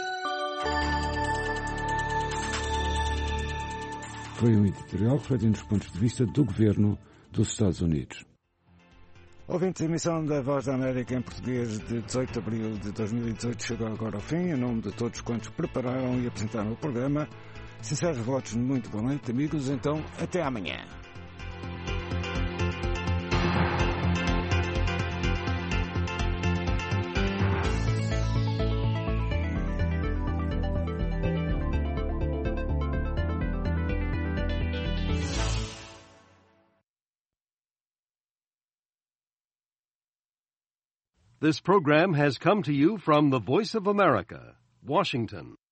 Foi um editorial refletindo os pontos de vista do governo dos Estados Unidos. Ouvintes, a emissão da Voz da América em português de dezoito de abril de dois mil e dezoito chegou agora ao fim. Em nome de todos quantos prepararam e apresentaram o programa, sinceros votos de muito boa noite, amigos. Então, até amanhã. This program has come to you from the Voice of America, Washington.